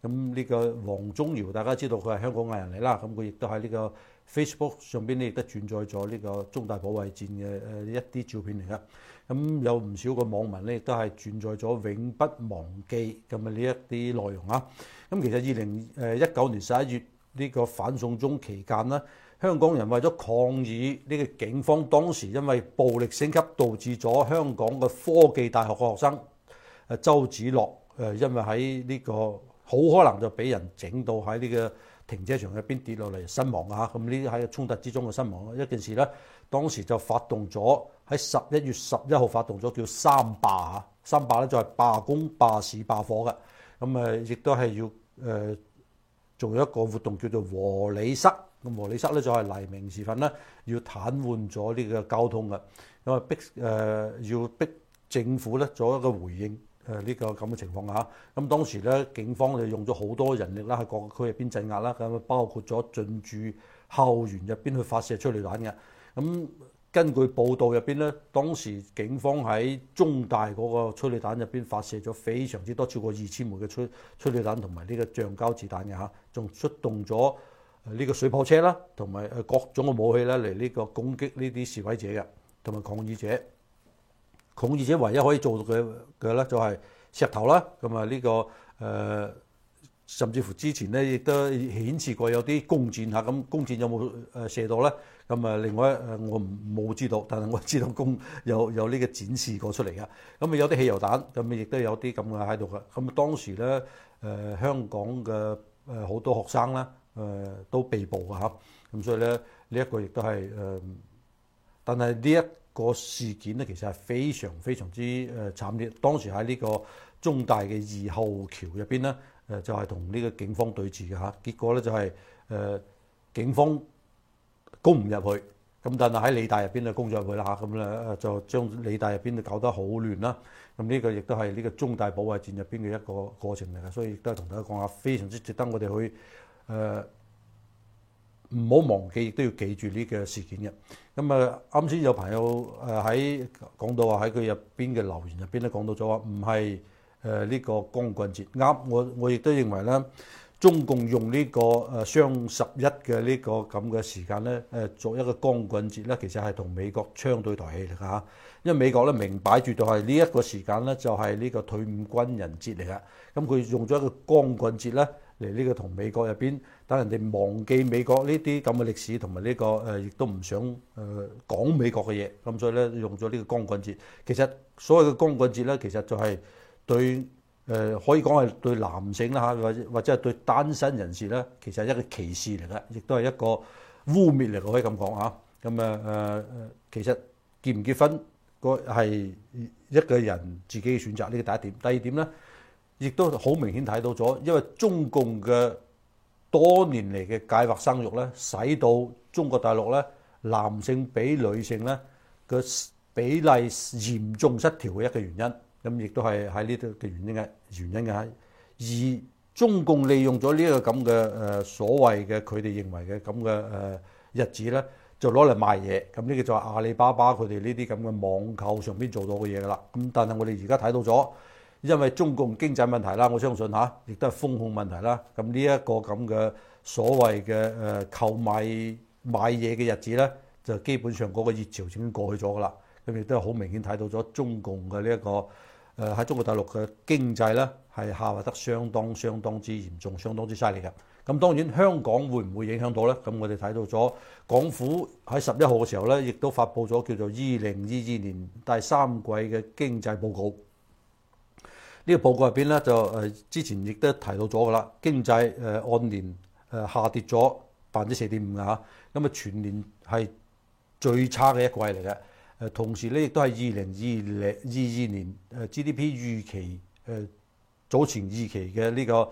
咁呢個黃宗堯大家知道佢係香港藝人嚟啦，咁佢亦都喺呢個 Facebook 上邊咧亦都轉載咗呢個中大保衛戰嘅一啲照片嚟㗎。咁有唔少個網民咧亦都係轉載咗永不忘記咁嘅呢一啲內容啊。咁其實2019年11月呢個反送中期間呢，香港人為咗抗議呢個警方當時因為暴力升級導致咗香港嘅科技大學嘅學生周梓樂因為喺呢個好可能就俾人整到喺呢個停車場入邊跌落嚟身亡啊！咁呢啲喺衝突之中嘅身亡一件事呢，當時就發動咗喺11月11號發動咗叫三罷啊！三罷咧就係罷工、罷市、罷課嘅，咁亦都係要做一個活動叫做和理塞。咁和理塞咧就係黎明時分咧要癱瘓咗呢個交通嘅，因為要逼政府咧做一個回應呢個咁嘅情況下，咁當時咧警方就用咗好多人力啦喺各個區入邊鎮壓啦，咁包括咗進駐校園入邊去發射催淚彈嘅。咁根據報道入邊咧，當時警方喺中大嗰個催淚彈入邊發射咗非常之多，超過2000枚嘅催淚彈同埋呢個橡膠子彈嘅嚇，仲出動咗呢個水炮車啦，同埋各種嘅武器咧嚟呢個攻擊呢啲示威者嘅同埋抗議者。抗議者唯一可以做到嘅咧就係石頭啦，咁啊呢個甚至乎之前咧亦都顯示過有啲弓箭嚇，咁弓箭有冇射到咧？咁啊另外我冇知道，但係我知道有呢個展示過出嚟嘅。咁啊有啲汽油彈，咁亦都有啲咁嘅喺度嘅。咁當時咧香港嘅好多學生咧都被捕嘅嚇，咁所以咧呢一個亦都係但係呢一個事件咧其實係非常非常之慘烈。當時喺呢個中大嘅2號橋入邊咧，就係同呢個警方對峙嘅嚇。結果咧就係警方攻唔入去，咁但係喺理大入邊就攻咗入去啦嚇。咁咧就將理大入邊就搞得好亂啦。咁呢個亦都係呢個中大保衛戰入邊嘅一個過程嚟嘅，所以亦都係同大家講下，非常之值得我哋去唔好忘記，亦都要記住呢個事件嘅。咁啱先有朋友喺講到話喺佢入邊嘅留言入邊咧講到咗話唔係呢個光棍節啱，我亦都認為咧，中共用呢個雙11嘅呢個咁嘅時間咧作一個光棍節咧，其實係同美國槍對台戲嚟㗎嚇。因為美國咧明擺住就係呢一個時間咧就係呢個退伍軍人節嚟㗎，咁佢用咗一個光棍節咧嚟呢個同美國入邊等人哋忘記美國呢啲咁嘅歷史同埋呢個亦都唔想講美國嘅嘢，咁所以咧用咗呢個光棍節。其實所謂嘅光棍節咧，其實就係對可以講係對男性啦嚇，或者係對單身人士咧，其實係一個歧視嚟嘅，亦都係一個污蔑嚟，可以咁講嚇。咁其實結唔結婚個係一個人自己嘅選擇，呢個第一點。第二點咧，亦都好明顯睇到咗，因為中共嘅多年嚟嘅計劃生育咧，使到中國大陸咧男性比女性咧嘅比例嚴重失調嘅一個原因。咁亦都係喺呢度嘅原因嘅。而中共利用咗呢一個咁嘅所謂嘅佢哋認為嘅咁嘅日子咧，就攞嚟賣嘢。咁呢個就係阿里巴巴佢哋呢啲咁嘅網購上邊做到嘅嘢㗎啦。咁但係我哋而家睇到咗，因為中共經濟問題啦，我相信嚇，亦都係風控問題啦。咁呢一個咁嘅所謂嘅購買嘢嘅日子咧，就基本上嗰個熱潮已經過去咗㗎啦。咁亦都係好明顯睇到咗中共嘅呢一個喺中國大陸嘅經濟咧係下滑得相當之嚴重、相當之犀利嘅。咁當然香港會唔會影響到咧？咁我哋睇到咗港府喺11號嘅時候咧，亦都發布咗叫做2022年第3季嘅經濟報告。呢個報告入邊咧就之前亦都提到咗㗎啦，經濟按年下跌咗4.5%啊，咁全年係最差嘅一季嚟嘅。同時咧亦都係2022年GDP 預期早前預期嘅呢個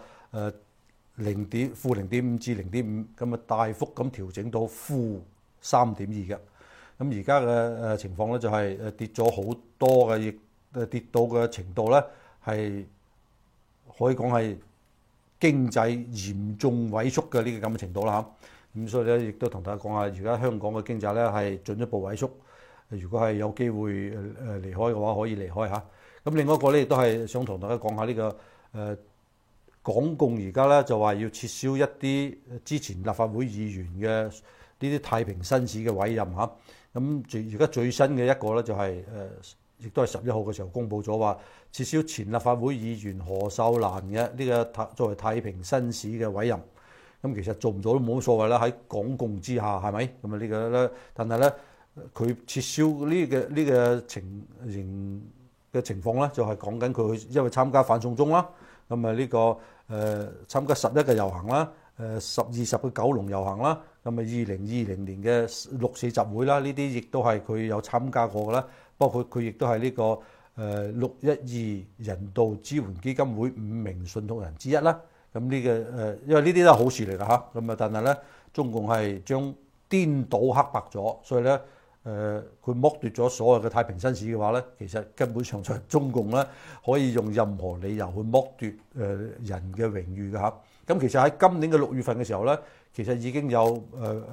-0.5%至0.5%，咁大幅咁調整到-3.2%嘅。咁而家嘅情況咧就係跌咗好多嘅，亦跌到嘅程度咧係可以講係經濟嚴重萎縮嘅呢個咁嘅程度啦嚇。咁所以咧亦都同大家講下，而家香港嘅經濟咧係進一步萎縮。如果係有機會離開嘅話，可以離開嚇。咁另外一個咧，亦都係想同大家講下呢個港共而家咧就話要撤銷一啲之前立法會議員嘅呢啲太平紳士嘅委任嚇。咁而家最新嘅一個咧就係亦都係11號嘅時候公佈咗話撤銷前立法會議員何秀蘭嘅呢個作為太平紳士嘅委任。咁其實做唔做都冇乜所謂啦，喺港共之下係咪？咁呢個咧，但係咧佢撤銷呢個情況咧，就係講緊佢因為參加反送中啦，咁呢個參加11嘅遊行啦，20嘅九龍遊行啦，咁2020年嘅6.4集會啦，呢啲亦都係佢有參加過嘅啦。包括佢亦都係呢個612人道支援基金會5名信託人之一啦。咁呢個因為呢啲都係好事嚟㗎嚇。咁但係咧，中共係將顛倒黑白咗，所以咧佢剝奪咗所有嘅太平紳士嘅話咧，其實根本上就係中共咧可以用任何理由去剝奪人嘅榮譽㗎嚇。咁其實喺今年嘅6月份嘅時候咧，其實已經有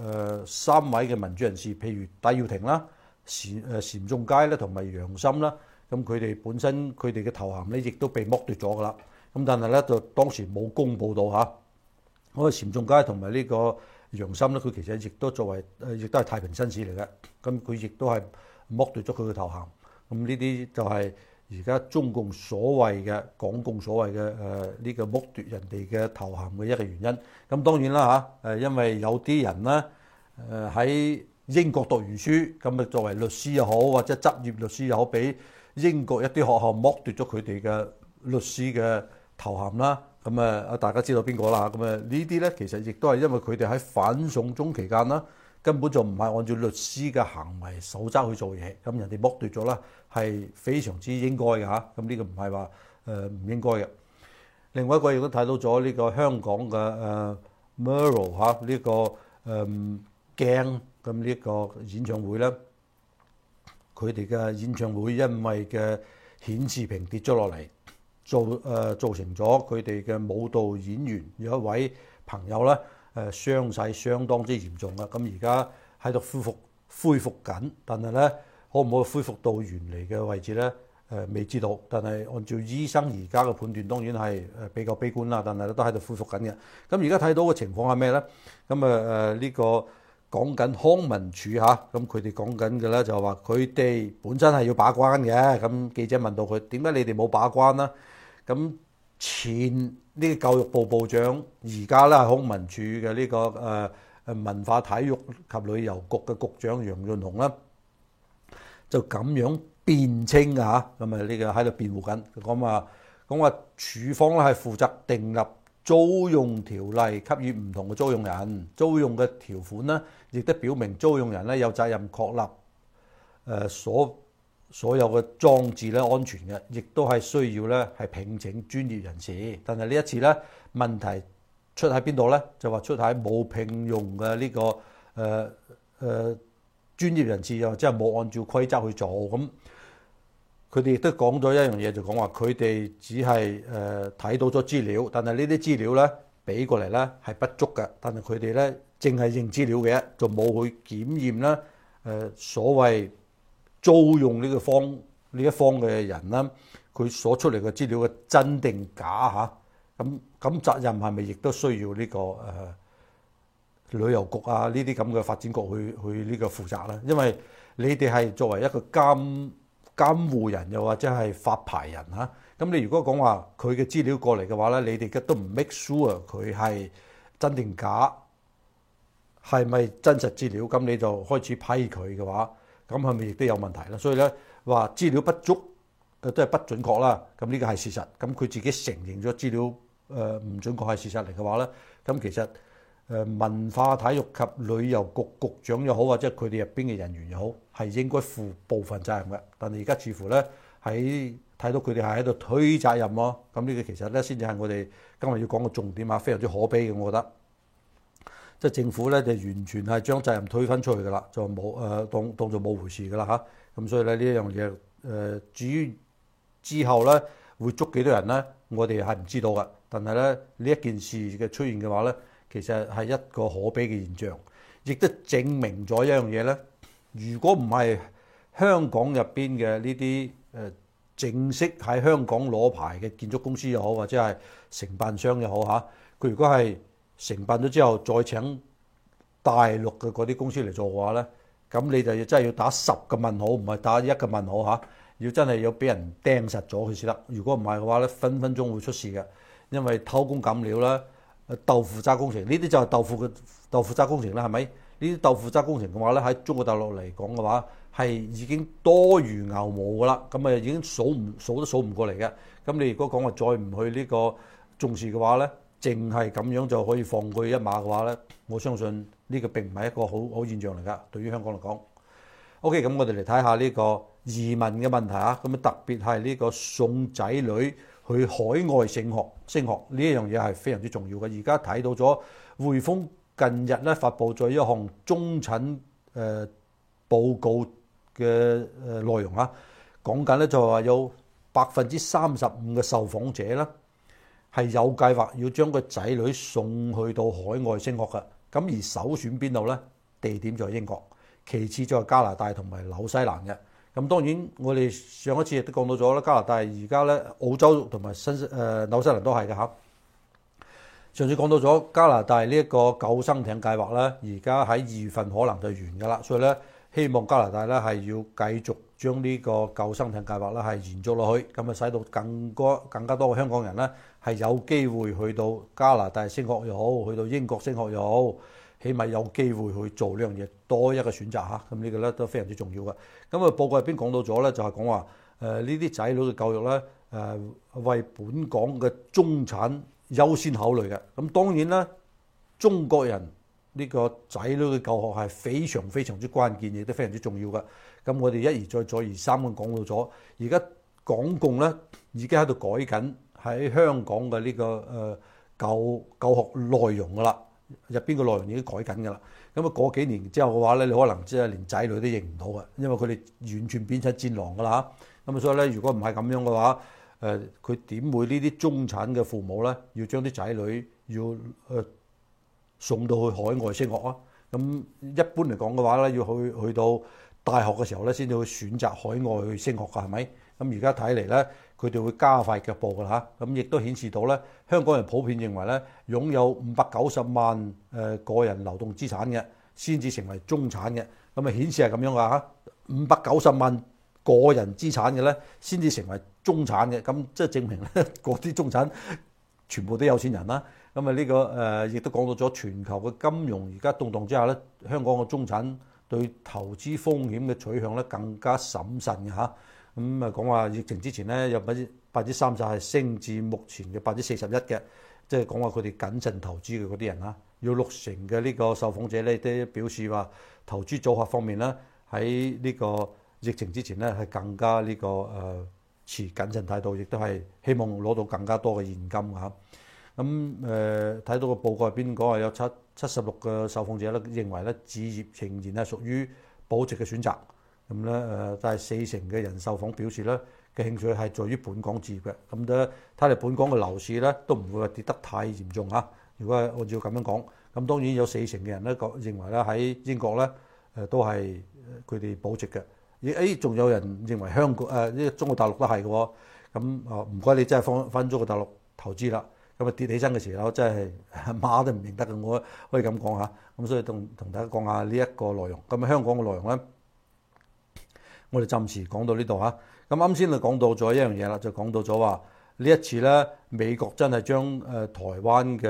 3位嘅民主人士，譬如戴耀廷啦、單仲偕咧同埋楊森啦，咁佢哋本身佢哋嘅頭銜咧亦都被剝奪咗㗎啦。咁但係咧就當時冇公佈到嚇。嗰個單仲偕同埋呢個楊森咧，佢其實亦都作為亦都係太平紳士嚟嘅。咁佢亦都係剝奪咗佢嘅頭銜。咁呢啲就係而家中共所謂嘅港共所謂嘅呢個剝奪人哋嘅頭銜嘅一個原因。咁當然啦嚇，因為有啲人咧喺英國讀完書，咁作為律師又好或者執業律師又好，俾英國一啲學校剝奪咗佢哋嘅律師嘅頭銜啦。咁大家知道邊個啦？咁呢啲咧其實亦都係因為佢哋喺反送中期間啦，根本就唔係按照律師嘅行為守則去做嘢，咁人哋剝奪咗啦，係非常之應該嘅嚇。咁呢個唔係話唔應該嘅。另外一個亦都睇到咗呢個香港嘅Mirror 嚇呢個鏡咁呢個演唱會咧，佢哋嘅演唱會因為嘅顯示屏跌咗落嚟。造成咗佢哋嘅舞蹈演員有一位朋友咧傷勢相當之嚴重啊！咁而家喺度恢復緊，但係咧可唔可以恢復到原嚟嘅位置咧？未知道。但係按照醫生而家嘅判斷，當然係比較悲觀啦。但係都喺度恢復緊嘅。咁而家睇到嘅情況係咩咧？咁呢個講緊康文署嚇，咁佢哋講緊嘅咧就係話佢哋本身係要把關嘅。咁記者問到佢點解你哋冇把關啦？咁前呢個教育部部長，而家咧係康文署嘅呢個文化體育及旅遊局嘅局長楊潤雄啦，就咁樣辯稱嚇，咁呢個喺度辯護緊，講話署方咧係負責訂立租用條例，給予唔同嘅租用人租用嘅條款呢，亦都表明租用人咧有責任確立所有嘅裝置咧安全嘅，亦都係需要咧係聘請專業人士。但係呢一次咧問題出喺邊度咧？就話出喺冇聘用嘅呢個專業人士，又即係冇按照規則去做。咁佢哋亦都講咗一樣嘢，就講話佢哋只係睇到咗資料，但係呢啲資料咧俾過嚟咧係不足嘅。但係佢哋咧淨係認資料嘅，就冇去檢驗啦。所謂租用呢一方嘅人啦，佢所出嚟嘅資料嘅真定假嚇？咁責任係咪亦都需要呢個旅遊局啊呢啲咁嘅發展局去呢個負責咧？因為你哋係作為一個監護人又或者係發牌人嚇，咁你如果講話佢嘅資料過嚟嘅話咧，你哋都唔 make sure 佢係真定假，係咪真實資料？咁你就開始批佢嘅話，咁係咪亦都有問題啦？所以咧話資料不足，都係不準確啦。咁呢個係事實。咁佢自己承認咗資料唔準確係事實嚟嘅話咧，咁其實文化體育及旅遊局局長又好，或者佢哋入邊嘅人員又好，係應該負部分責任嘅。但係而家似乎咧睇到佢哋係喺度推責任咯。咁呢個其實咧先至係我哋今日要講嘅重點啊，非常之可悲嘅，我覺得。即係政府咧就完全係將責任推返出去㗎啦，就冇當做冇回事㗎啦嚇。咁所以咧呢一樣嘢至於之後咧會捉幾多人咧，我哋係唔知道㗎。但係咧呢一件事嘅出現嘅話咧，其實係一個可悲嘅現象，亦都證明咗一樣嘢咧。如果唔係香港入邊嘅呢啲正式喺香港攞牌嘅建築公司又好，或者係承辦商又好嚇，佢如果係承辦咗之後再請大陸嘅嗰啲公司嚟做嘅話咧，咁你就真係要打10個問號，唔係打1個問號嚇，要真係要俾人釘實咗佢先得。如果唔係嘅話咧，分分鐘會出事嘅，因為偷工減料啦、豆腐渣工程呢啲就係豆腐渣工程啦，係咪？呢啲豆腐渣工程嘅話咧，喺中國大陸嚟講嘅話係已經多如牛毛噶啦，咁啊已經數都數唔過嚟嘅。咁你如果講話再唔去呢個重視嘅話咧，淨係咁樣就可以放佢一馬嘅話咧，我相信呢個並唔係一個好現象嚟㗎。對於香港嚟講 ，OK， 咁我哋嚟睇下呢個移民嘅問題啊。咁特別係呢個送仔女去海外升學呢一樣嘢係非常之重要嘅。而家睇到咗匯豐近日咧發布咗一項中診報告嘅內容啊，講緊咧就話有35%嘅受訪者咧係有計劃要將個仔女送去到海外升學嘅。咁而首選邊度咧？地點就係英國，其次就係加拿大同埋紐西蘭嘅。咁當然我哋上一次亦都講到咗啦，加拿大而家咧澳洲同埋紐西蘭都係嘅嚇。上次講到咗加拿大呢一個救生艇計劃咧，而家喺2月份可能就完㗎啦，所以咧希望加拿大咧係要繼續將呢個救生艇計劃咧係延續落去，咁啊使到更加多嘅香港人咧係有機會去到加拿大升學又好，去到英國升學又好，起碼有機會去做呢樣嘢，多一個選擇嚇。咁呢個咧都非常之重要嘅。咁啊報告入邊講到咗咧，就係講話呢啲仔女嘅教育咧為本港嘅中產優先考慮嘅。咁當然啦，中國人呢個仔女嘅教學係非常非常之關鍵，亦都非常之重要嘅。咁我哋一而再再而三咁講到咗，而家港共咧已經喺度改緊喺香港嘅呢個教學內容噶啦，入邊嘅內容已經改緊噶啦。咁啊過幾年之後嘅話咧，你可能即係連仔女都認唔到嘅，因為佢哋完全變成戰狼噶啦嚇。咁啊所以咧，如果唔係咁樣嘅話，佢點會呢啲中產嘅父母咧要將啲仔女要送到去海外升學啊？咁一般嚟講嘅話咧，要去到大學嘅時候咧，先至會選擇海外去升學㗎，係咪？咁而家睇嚟咧，佢哋會加快腳步㗎啦嚇。咁亦都顯示到咧，香港人普遍認為咧，擁有590萬個人流動資產嘅先至成為中產嘅。咁啊顯示係咁樣㗎嚇，590萬個人資產嘅咧先至成為中產嘅。咁即係證明咧，嗰啲中產全部都有錢人啦。咁啊呢個亦都講到咗全球嘅金融而家動盪之下咧，香港嘅中產對投資風險嘅取向咧更加審慎嘅嚇。咁啊講話疫情之前咧有30%係升至目前嘅41%嘅，即係講話佢哋謹慎投資嘅嗰啲人啦。有60%嘅呢個受訪者咧都表示話投資組合方面咧喺呢個疫情之前咧係更加呢個持謹慎態度，亦都係希望攞到更加多嘅現金嚇。咁睇到個報告入邊講話有76個受訪者咧認為咧置業仍然係屬於保值嘅選擇。咁咧但係40%嘅人受訪表示咧嘅興趣係在於本港置業嘅。咁咧睇嚟本港嘅樓市咧都唔會話跌得太嚴重嚇。如果係按照咁樣講，咁當然有40%嘅人咧認為咧喺英國咧都係佢哋保值嘅。而仲有人認為香港呢中國大陸都係嘅喎。咁唔該你真係翻中國大陸投資啦。咁啊跌起身嘅時候真係馬都唔認得嘅，我可以咁講下。咁所以同大家講下呢一個內容。咁香港嘅內容咧，我哋暫時講到呢度嚇。咁啱先就講到咗一樣嘢啦，就講到咗話呢一次咧，美國真係將台灣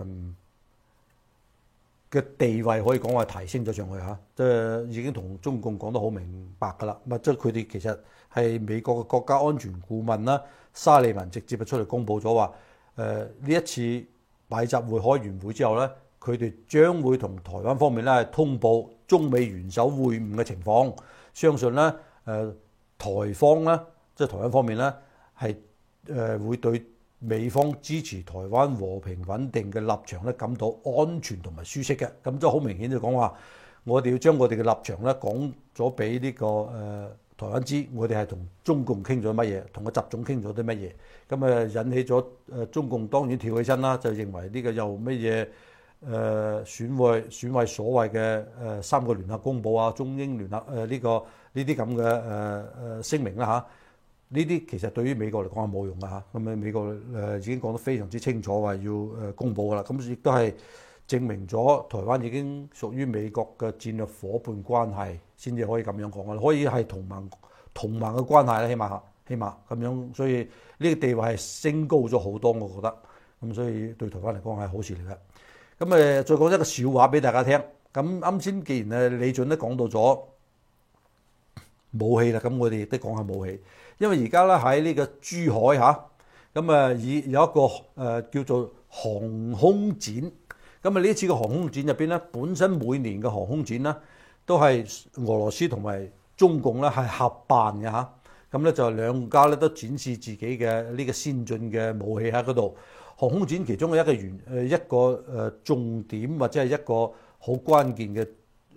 嘅地位可以講話提升咗上去嚇，即係已經同中共講得好明白㗎啦。即係佢哋其實係美國嘅國家安全顧問啦，沙利文直接就出嚟公佈咗話。呢一次拜習會開完會之後咧，佢哋將會同台灣方面咧通報中美元首會晤嘅情況。相信咧台方咧即係台灣方面咧係會對美方支持台灣和平穩定嘅立場咧感到安全同埋舒適嘅。咁即係好明顯就講話，我哋要將我哋嘅立場咧講咗俾呢個台灣知，我哋係同中共傾咗乜嘢，同個習總傾咗啲乜嘢，咁引起咗中共當然跳起身啦，就認為呢個又乜嘢損毀所謂嘅3個聯合公報啊、中英聯合呢啲咁嘅聲明啦嚇。 呢啲其實對於美國嚟講係冇用㗎嚇。咁啊美國已經講得非常之清楚，話要公佈㗎啦。咁亦都係證明咗台灣已經屬於美國嘅戰略伙伴關係，先至可以咁樣講㗎。可以係同盟嘅關係啦，起碼咁樣，所以呢個地位係升高咗好多，我覺得。咁所以對台灣嚟講係好事嚟嘅。咁再講一個笑話俾大家聽。咁啱先既然李俊都講到咗武器啦，咁我哋亦都講下武器。因為而家咧喺呢個珠海嚇，咁有一個叫做航空展。咁呢次嘅航空展入邊咧，本身每年嘅航空展咧都係俄羅斯同埋中共咧係合辦嘅嚇。咁咧就兩家咧都展示自己嘅呢個先進嘅武器喺嗰度。航空展其中嘅一個重點或者係一個好關鍵嘅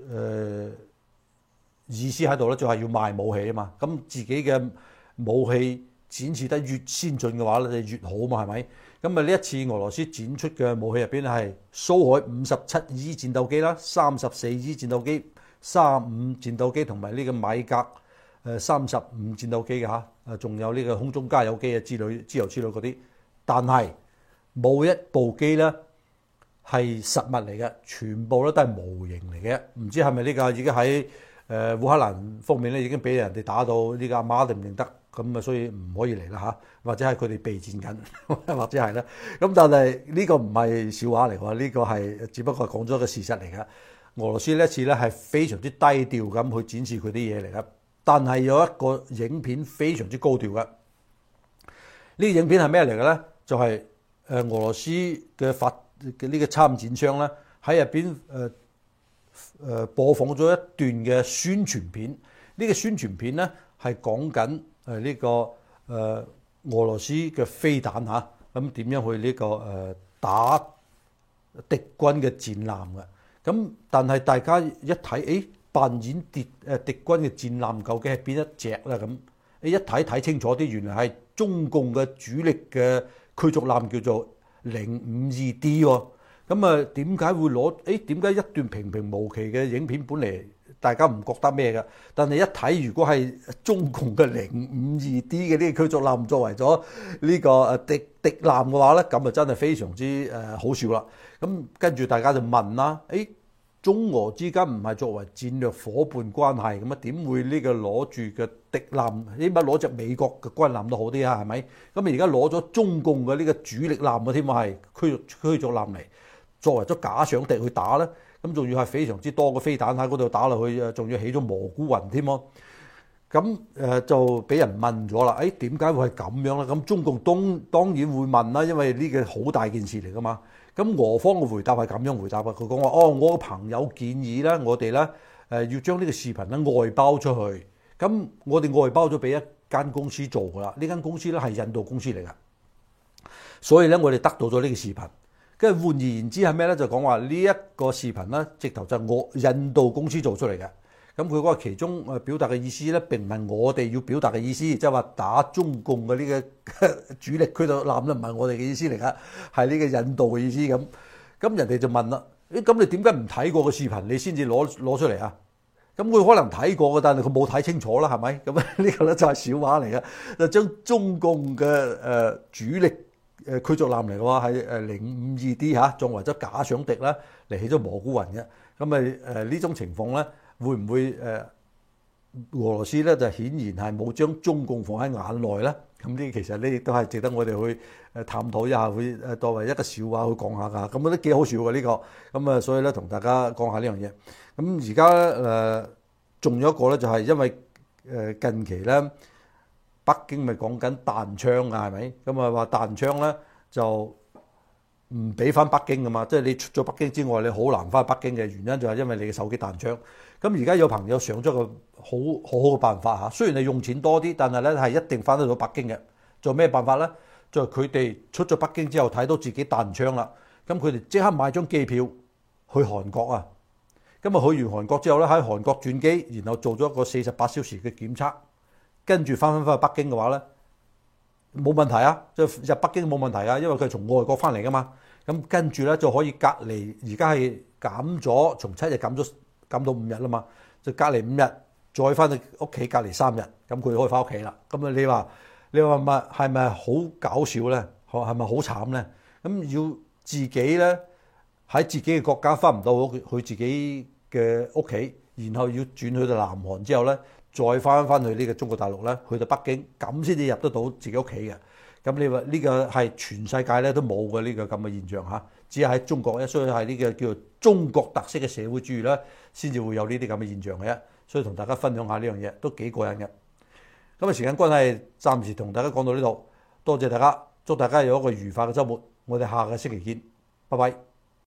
意思喺度咧，就係要賣武器啊嘛。咁自己嘅武器展示得越先進嘅話咧，就越好嘛，係咪？咁呢一次俄羅斯展出嘅武器入邊係蘇海57E戰鬥機啦、34E戰鬥機、35戰鬥機同埋呢個米格35戰鬥機嘅嚇，仲有呢個空中加油機啊之類嗰啲，但係冇一部機咧係實物嚟嘅，全部咧都係模型嚟嘅。唔知係咪呢個已經喺烏克蘭方面咧已經俾人哋打到呢個阿媽定唔認得，咁啊所以唔可以嚟啦嚇，或者係佢哋備戰緊，或者係啦。咁但係呢個唔係笑話嚟喎，呢個係只不過講咗個事實嚟嘅。俄羅斯呢一次咧係非常之低調咁去展示佢啲嘢嚟嘅，但係有一個影片非常之高調嘅。呢個影片係咩嚟嘅咧？就係俄羅斯嘅呢個參展商咧喺入邊播放咗一段嘅宣傳片。呢個宣傳片咧係講緊呢個俄羅斯嘅飛彈嚇，咁點樣去呢個打敵軍嘅戰艦嘅。咁但係大家一睇，扮演敵軍嘅戰艦究竟係邊一隻啦？咁一睇清楚啲，原來係中共嘅主力嘅驅逐艦叫做052D 喎。咁點解會攞？點解一段平平無奇嘅影片本嚟大家唔覺得咩嘅？但係一睇，如果係中共嘅052D嘅呢個驅逐艦作為咗呢個敵艦嘅話咧，咁啊真係非常之好笑啦。咁跟住大家就問啦，中俄之間唔係作為戰略伙伴關係咁啊？點會呢個攞住嘅敵艦，起碼攞隻美國嘅軍艦都好啲啊？係咪？咁而家攞咗中共嘅呢個主力艦嘅添啊，係驅逐艦嚟，作為咗假想敵去打咧，咁仲要係非常之多嘅飛彈喺嗰度打落去，仲要起咗蘑菇雲添喎。咁就俾人問咗啦，點解會係咁樣咧？咁中共當然會問啦，因為呢個好大件事嚟噶嘛。咁俄方嘅回答係咁樣回答啊，佢講話我個朋友建議咧，我哋咧要將呢個視頻咧外包出去。咁我哋外包咗俾一間公司做噶啦，呢間公司咧係印度公司嚟噶，所以咧我哋得到咗呢個視頻。跟住換而言之係咩咧？就講話呢一個視頻咧，直頭就係印度公司做出嚟嘅。咁佢嗰個其中表達嘅意思咧，並唔係我哋要表達嘅意思，即係話打中共嘅呢個主力驅逐艦咧，唔係我哋嘅意思嚟噶，係呢個印度嘅意思咁。咁人哋就問啦，咁你點解唔睇過個視頻，你先至攞出嚟啊？咁佢可能睇過嘅，但係佢冇睇清楚啦，係咪？咁呢個咧就係笑話嚟嘅，就將中共嘅主力驅逐艦嚟嘅話係052D 嚇，作為咗假想敵啦，嚟起咗蘑菇雲嘅。咁呢種情況咧，會唔會俄羅斯咧就顯然係冇將中共放喺眼內咧？咁呢其實呢亦都係值得我哋去探討一下，會作為一個笑話去講下㗎。咁我覺得幾好笑嘅呢個。咁所以咧同大家講下呢樣嘢。咁而家仲有一個咧，就係因為近期咧北京咪講緊彈槍啊，係咪？咁話彈槍咧就唔俾翻北京㗎嘛，即係你出咗北京之外，你好難翻北京嘅原因就係因為你嘅手機彈槍。咁而家有朋友想咗個好嘅辦法嚇，雖然係用錢多啲，但係咧係一定翻得到北京嘅。做咩辦法咧？就係佢哋出咗北京之後睇到自己彈槍啦，咁佢哋即刻買張機票去韓國啊。咁去完韓國之後咧，喺韓國轉機，然後做咗一個48小時嘅檢測，跟住翻去北京嘅話咧，冇問題啊，即係入北京冇問題啊，因為佢係從外國翻嚟噶嘛。咁跟住咧就可以隔離，而家係減咗從7日減到5日啦嘛，就隔離5日， 再翻到屋企隔離3日，咁佢可以翻屋企啦。咁啊，你話咪係咪好搞笑咧？係咪好慘咧？咁要自己咧喺自己嘅國家翻唔到佢自己嘅屋企，然後要轉去到南韓之後咧，再翻去呢個中國大陸咧，去到北京，咁先至入得到自己屋企嘅。咁你話呢個係全世界咧都冇嘅呢個咁嘅現象嚇，只係喺中國咧，所以係呢個叫做中國特色嘅社會主義咧，先至會有呢啲咁嘅現象嘅啫。所以同大家分享下呢樣嘢都幾過癮嘅。咁啊，時間關係，暫時同大家講到呢度，多謝大家，祝大家有一個愉快嘅週末，我哋下個星期見，拜拜。